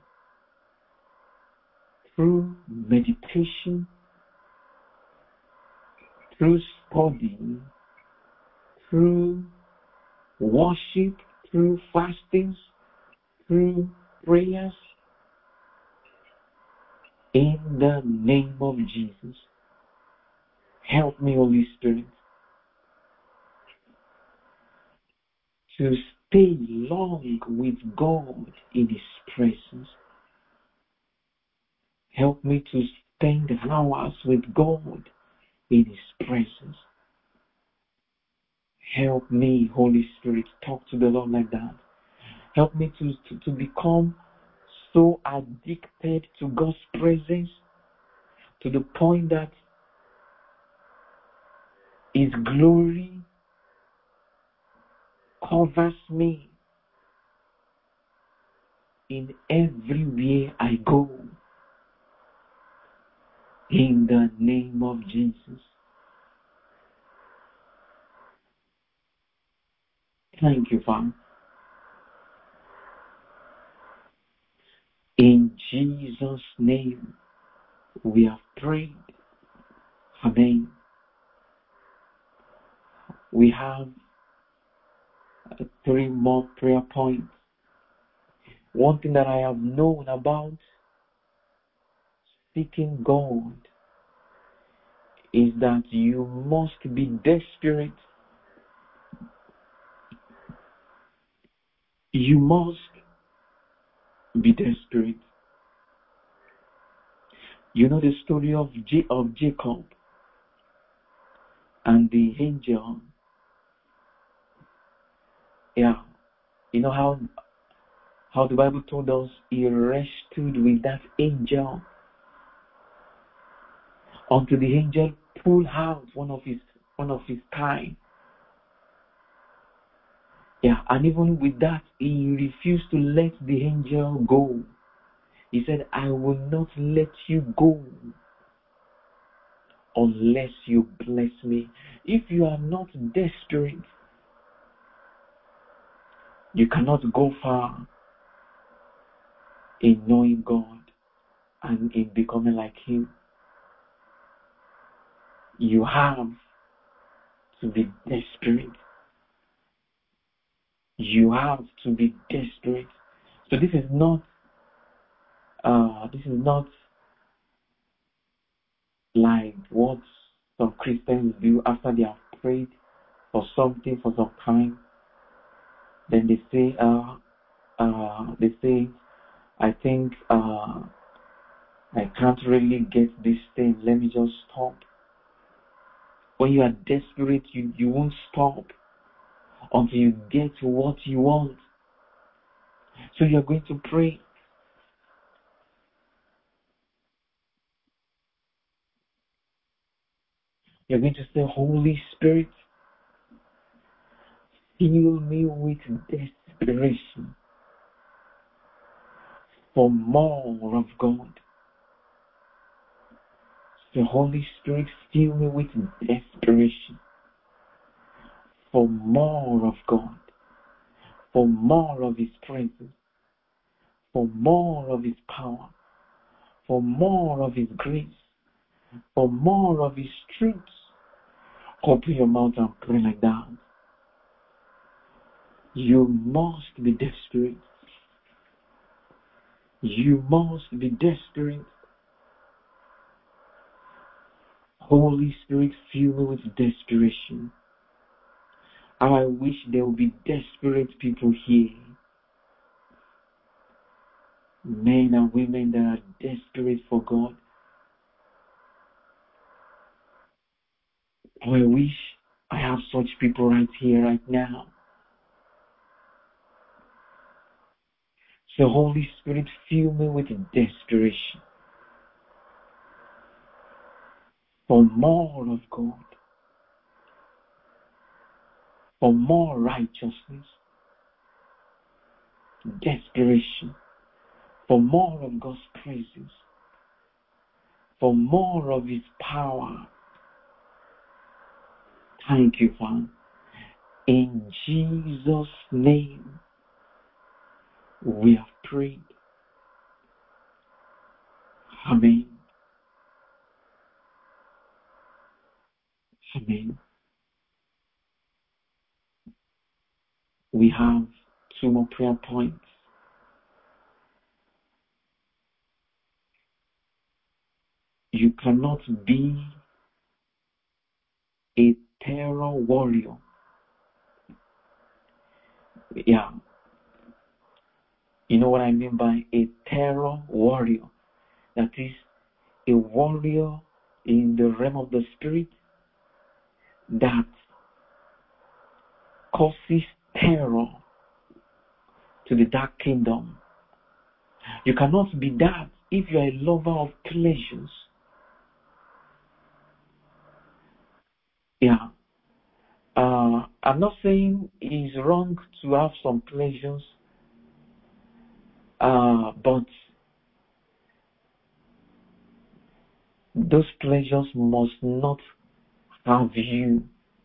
Speaker 2: through meditation, through studying, through worship, through fastings, through prayers. In the name of Jesus, help me, Holy Spirit, to stay long with God in His presence. Help me to spend hours with God in His presence. Help me, Holy Spirit, talk to the Lord like that. Help me to become so addicted to God's presence to the point that His glory covers me in everywhere I go. In the name of Jesus. Thank you, Father. In Jesus' name, we have prayed. Amen. We have 3 more prayer points. One thing that I have known about seeking God is that you must be desperate. You must be desperate. You know the story of Jacob and the angel. Yeah. You know how the Bible told us he wrestled with that angel until the angel pulled out one of his thigh. Yeah, and even with that, he refused to let the angel go. He said, I will not let you go unless you bless me. If you are not desperate, you cannot go far in knowing God and in becoming like Him. You have to be desperate. You have to be desperate. So this is not like what some Christians do after they have prayed for something for some time. Then they say, I think I can't really get this thing. Let me just stop. When you are desperate, you won't stop until you get what you want. So you're going to pray. You're going to say, Holy Spirit, fill me with desperation for more of God. The Holy Spirit, fill me with desperation for more of God, for more of His presence, for more of His power, for more of His grace, for more of His truth. Open your mouth and pray like that. You must be desperate. You must be desperate. Holy Spirit, fill me with desperation. I wish there would be desperate people here. Men and women that are desperate for God. I wish I have such people right here, right now. So Holy Spirit, fill me with desperation for more of God, for more righteousness, desperation for more of God's presence, for more of His power, Thank you, Father. In Jesus' name, we have prayed. Amen. Amen. We have 2 more prayer points. You cannot be a terror warrior. Yeah. You know what I mean by a terror warrior? That is a warrior in the realm of the spirit that causes terror to the dark kingdom. You cannot be that if you are a lover of pleasures. Yeah. I'm not saying it's wrong to have some pleasures, but those pleasures must not have you.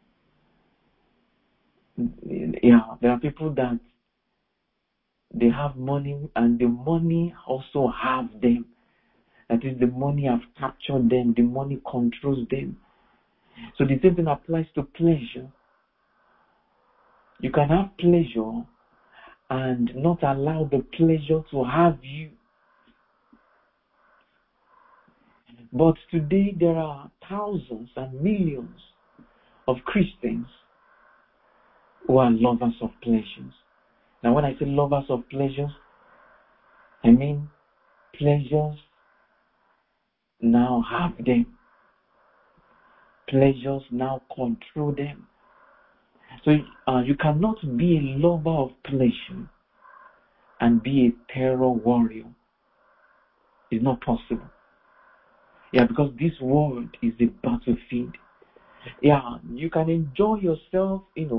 Speaker 2: Yeah, there are people that they have money and the money also have them. That is, the money have captured them, the money controls them. So the same thing applies to pleasure. You can have pleasure and not allow the pleasure to have you. But today there are thousands and millions of Christians who are lovers of pleasures. Now when I say lovers of pleasures, I mean pleasures now have them. Pleasures now control them. So you cannot be a lover of pleasure and be a terror warrior. It's not possible. Yeah, because this world is a battlefield. Yeah, you can enjoy yourself,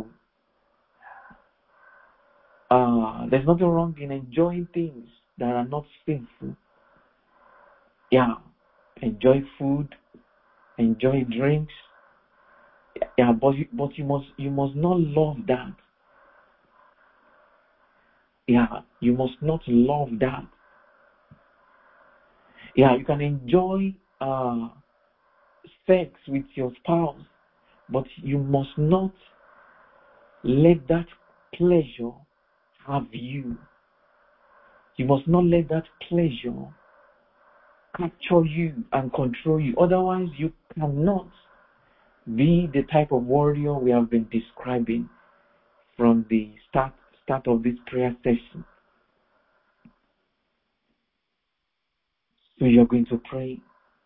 Speaker 2: there's nothing wrong in enjoying things that are not sinful. Yeah, enjoy food, enjoy drinks. Yeah, but you must not love that. Yeah, you must not love that. Yeah, you can enjoy sex with your spouse, but you must not let that pleasure have you. You must not let that pleasure capture you and control you. Otherwise, you cannot be the type of warrior we have been describing from the start of this prayer session. So you're going to pray.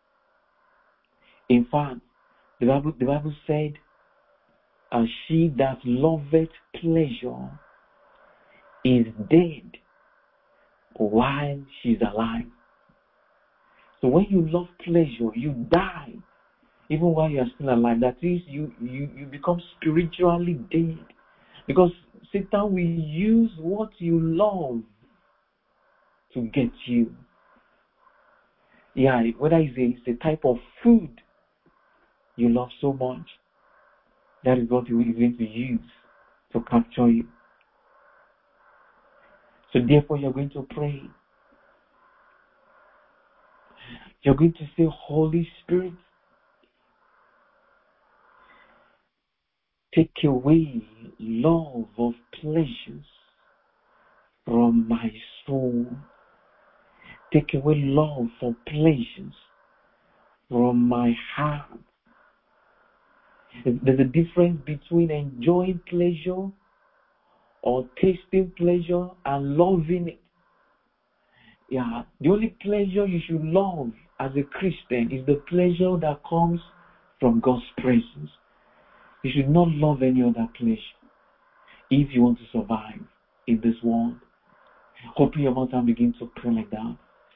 Speaker 2: In fact, the Bible said, she that loveth pleasure is dead while she's alive. So when you love pleasure, you die even while you are still alive. That is, you become spiritually dead. Because Satan will use what you love to get you. Yeah, whether it's a type of food you love so much, that is what he is going to use to capture you. So therefore you're going to pray. You're going to say, Holy Spirit, take away love of pleasures from my soul. Take away love for pleasures from my heart. There's a difference between enjoying pleasure or tasting pleasure and loving it. Yeah, the only pleasure you should love as a Christian is the pleasure that comes from God's presence. You should not love any other pleasure if you want to survive in this world. Open your mouth and begin to pray like that.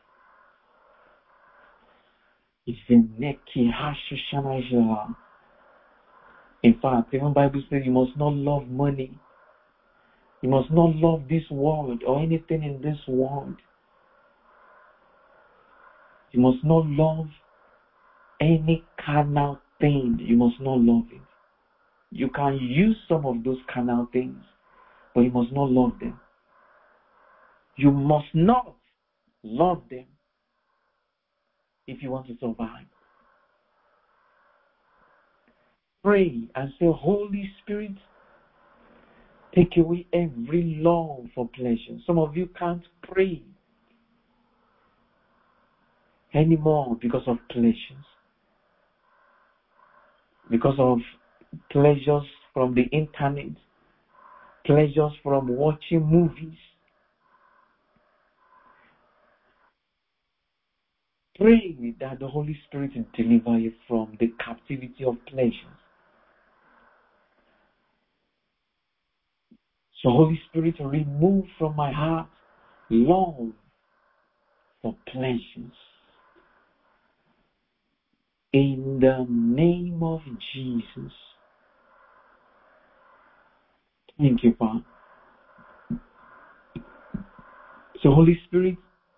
Speaker 2: In fact, even Bible says you must not love money. You must not love this world or anything in this world. You must not love any carnal thing. You must not love it. You can use some of those carnal things, but you must not love them. You must not love them if you want to survive. Pray and say, Holy Spirit, take away every love for pleasure. Some of you can't pray anymore because of pleasures. Because of pleasures from the internet, pleasures from watching movies. Pray that the Holy Spirit will deliver you from the captivity of pleasures. So Holy Spirit, remove from my heart love for pleasures. In the name of Jesus. Thank you, Father. So Holy Spirit,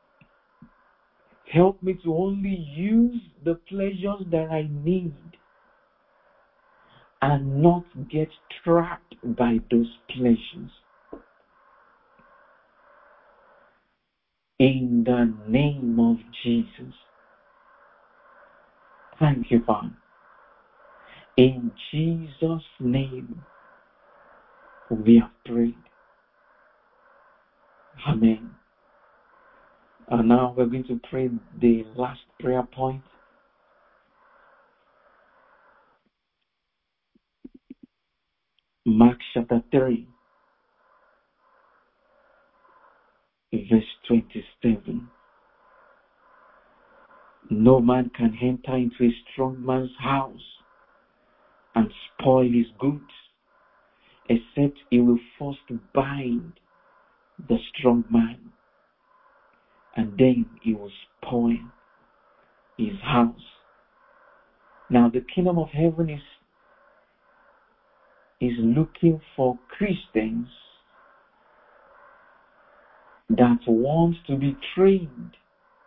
Speaker 2: help me to only use the pleasures that I need and not get trapped by those pleasures. In the name of Jesus. Thank you, Father. In Jesus' name, we have prayed. Amen. And now we're going to pray the last prayer point. Mark chapter 3, verse 27. No man can enter into a strong man's house and spoil his goods, except he will first bind the strong man, and then he will spoil his house. Now the kingdom of heaven is looking for Christians that want to be trained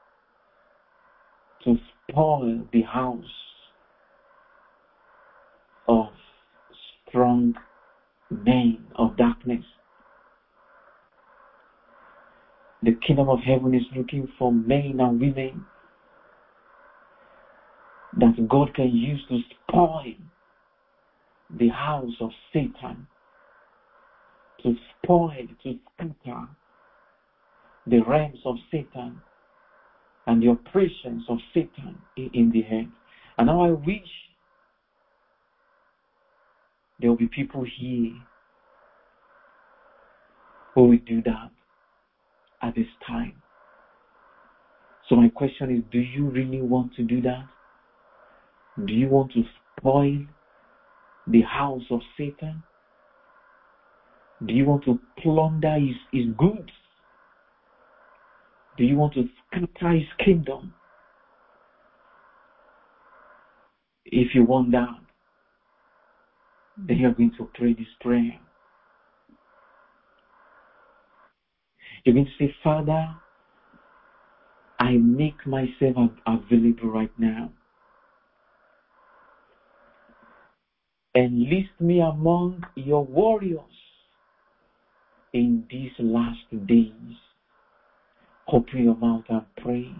Speaker 2: to spoil the house of strong men of darkness. The kingdom of heaven is looking for men and women that God can use to spoil the house of Satan, to spoil, to scatter the realms of Satan and the operations of Satan in the earth. And now I wish there will be people here who will do that at this time. So my question is, do you really want to do that? Do you want to spoil the house of Satan? Do you want to plunder his goods? Do you want to scatter his kingdom? If you want that, then you're going to pray this prayer. You're going to say, Father, I make myself available right now. Enlist me among your warriors in these last days. Open your mouth and pray.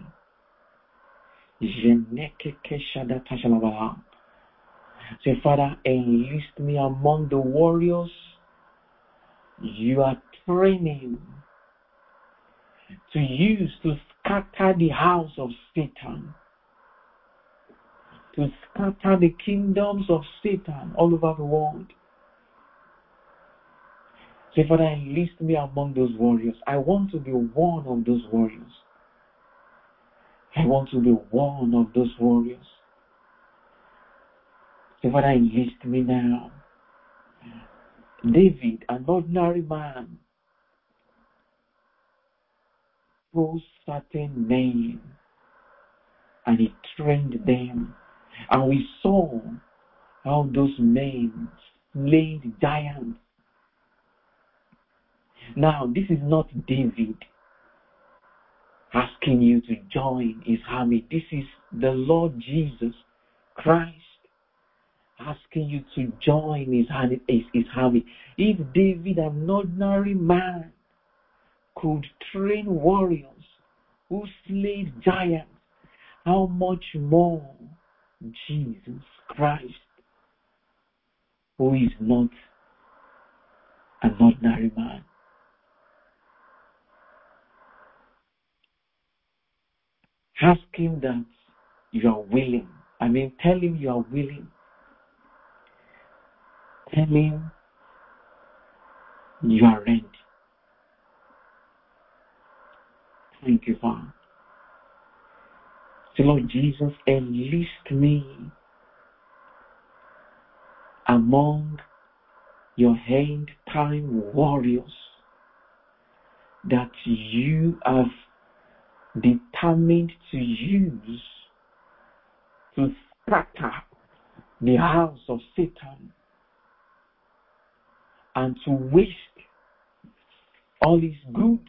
Speaker 2: Say, Father, enlist me among the warriors you are training to use to scatter the house of Satan, to scatter the kingdoms of Satan all over the world. Say, Father, enlist me among those warriors. I want to be one of those warriors. I want to be one of those warriors. Say, Father, enlist me now. David, an ordinary man, chose certain men and he trained them. And we saw how those men slayed giants. Now, this is not David asking you to join his army. This is the Lord Jesus Christ asking you to join his army. If David, an ordinary man, could train warriors who slayed giants, how much more Jesus Christ, who is not an ordinary man. Ask him that you are willing. Tell him you are willing. Tell him you are ready. Thank you, Father. So, Lord Jesus, enlist me among your end-time warriors that you have determined to use to scatter the house of Satan and to waste all his goods.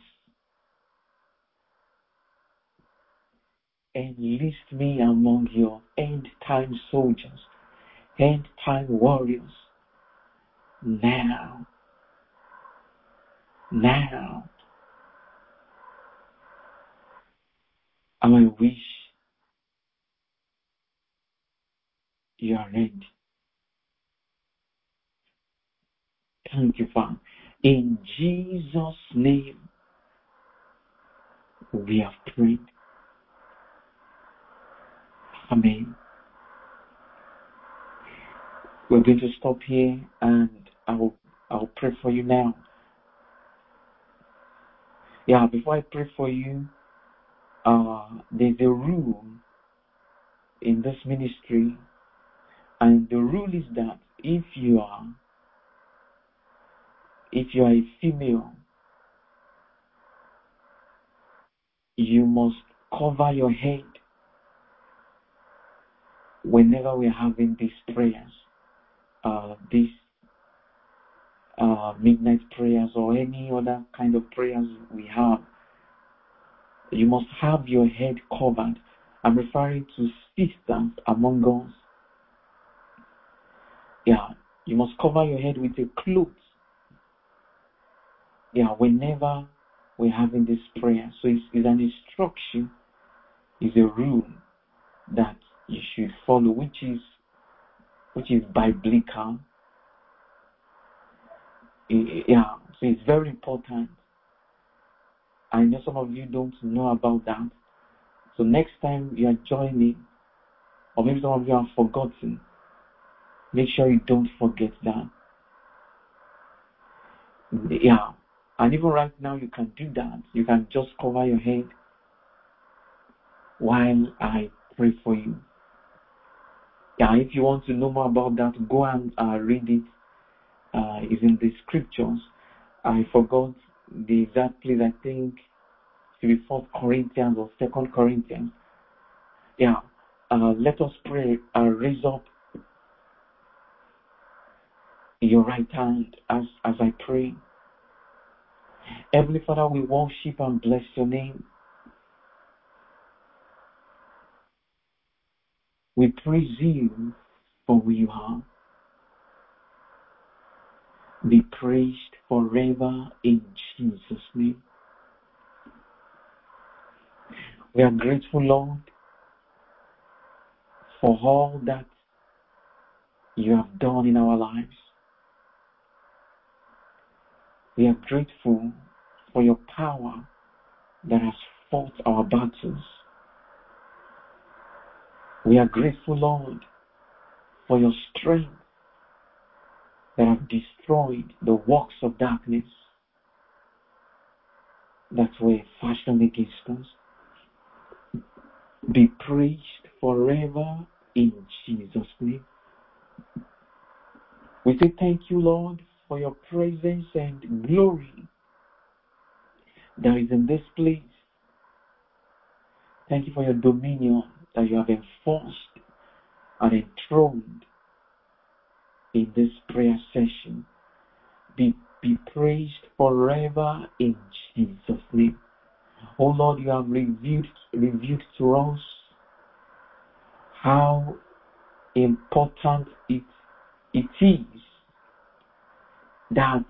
Speaker 2: Enlist me among your end-time soldiers, end-time warriors. Now. And I wish you are ready. Thank you, Father. In Jesus' name, we have prayed. Amen. We're going to stop here and I'll pray for you now. Yeah, before I pray for you, there's a rule in this ministry, and the rule is that if you are a female, you must cover your head whenever we're having these prayers, these midnight prayers or any other kind of prayers we have. You must have your head covered. I'm referring to sisters among us. Yeah, you must cover your head with a cloth. Yeah, whenever we're having this prayer. So it's an instruction, it's a rule that you should follow, which is biblical. Yeah, so it's very important. I know some of you don't know about that. So next time you are joining, or maybe some of you have forgotten, make sure you don't forget that. Yeah, and even right now you can do that. You can just cover your head while I pray for you. Yeah, if you want to know more about that, go and read it. It's in the scriptures. I forgot the exact place. I think it should be 4 Corinthians or 2 Corinthians. Yeah, let us pray. Raise up your right hand as I pray. Heavenly Father, we worship and bless your name. We praise you for who you are. Be praised forever in Jesus' name. We are grateful, Lord, for all that you have done in our lives. We are grateful for your power that has fought our battles. We are grateful, Lord, for your strength that have destroyed the works of darkness that were fashioned against us. Be praised forever in Jesus' name. We say thank you, Lord, for your presence and glory that is in this place. Thank you for your dominion that you have enforced and enthroned in this prayer session. Be praised forever in Jesus' name. Oh Lord, you have revealed to us how important it it is that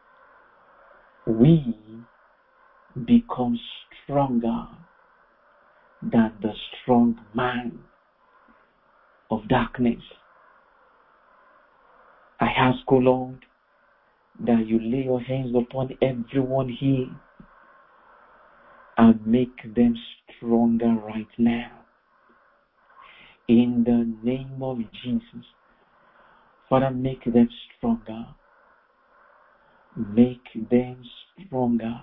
Speaker 2: we become stronger than the strong man of darkness. I ask, O Lord, that you lay your hands upon everyone here and make them stronger right now. In the name of Jesus, Father, make them stronger. Make them stronger.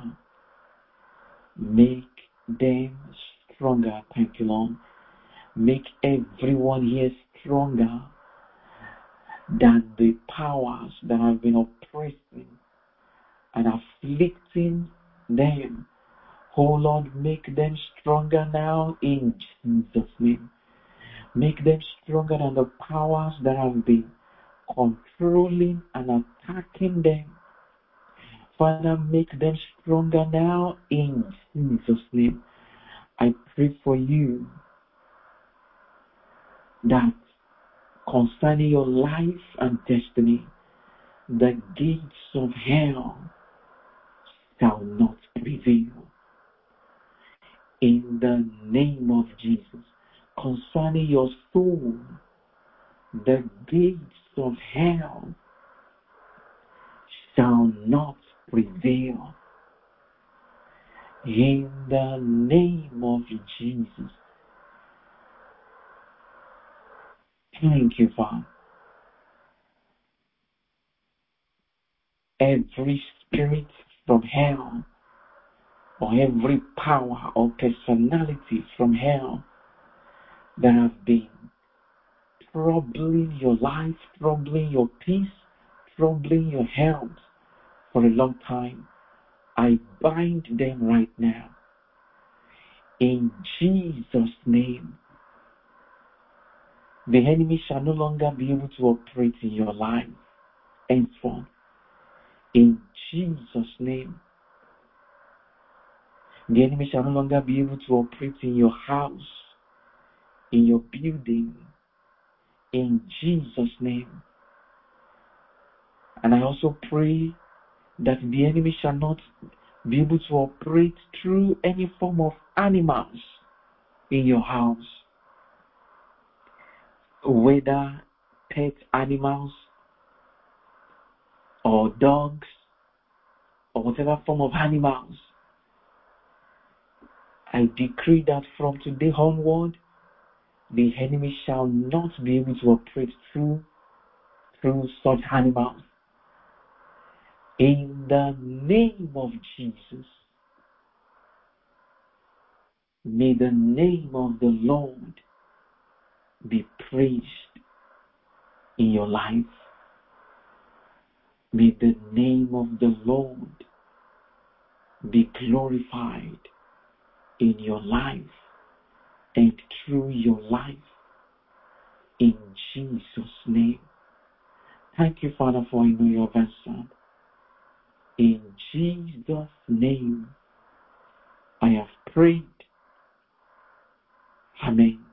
Speaker 2: Make them stronger. Thank you, Lord. Make everyone here stronger than the powers that have been oppressing and afflicting them. Oh Lord, make them stronger now in Jesus' name. Make them stronger than the powers that have been controlling and attacking them. Father, make them stronger now in Jesus' name. I pray for you that concerning your life and destiny, the gates of hell shall not prevail. In the name of Jesus, concerning your soul, the gates of hell shall not prevail. In the name of Jesus. Thank you, Father. Every spirit from hell, or every power or personality from hell that have been troubling your life, troubling your peace, troubling your health for a long time, I bind them right now. In Jesus' name, the enemy shall no longer be able to operate in your life henceforth. In Jesus' name, the enemy shall no longer be able to operate in your house, in your building, in Jesus' name. And I also pray that the enemy shall not be able to operate through any form of animals in your house, whether pet animals or dogs or whatever form of animals. I decree that from today onward, the enemy shall not be able to operate through such animals. In the name of Jesus, may the name of the Lord be praised in your life. May the name of the Lord be glorified in your life and through your life. In Jesus' name. Thank you, Father, for I know your answer. In Jesus' name, I have prayed. Amen.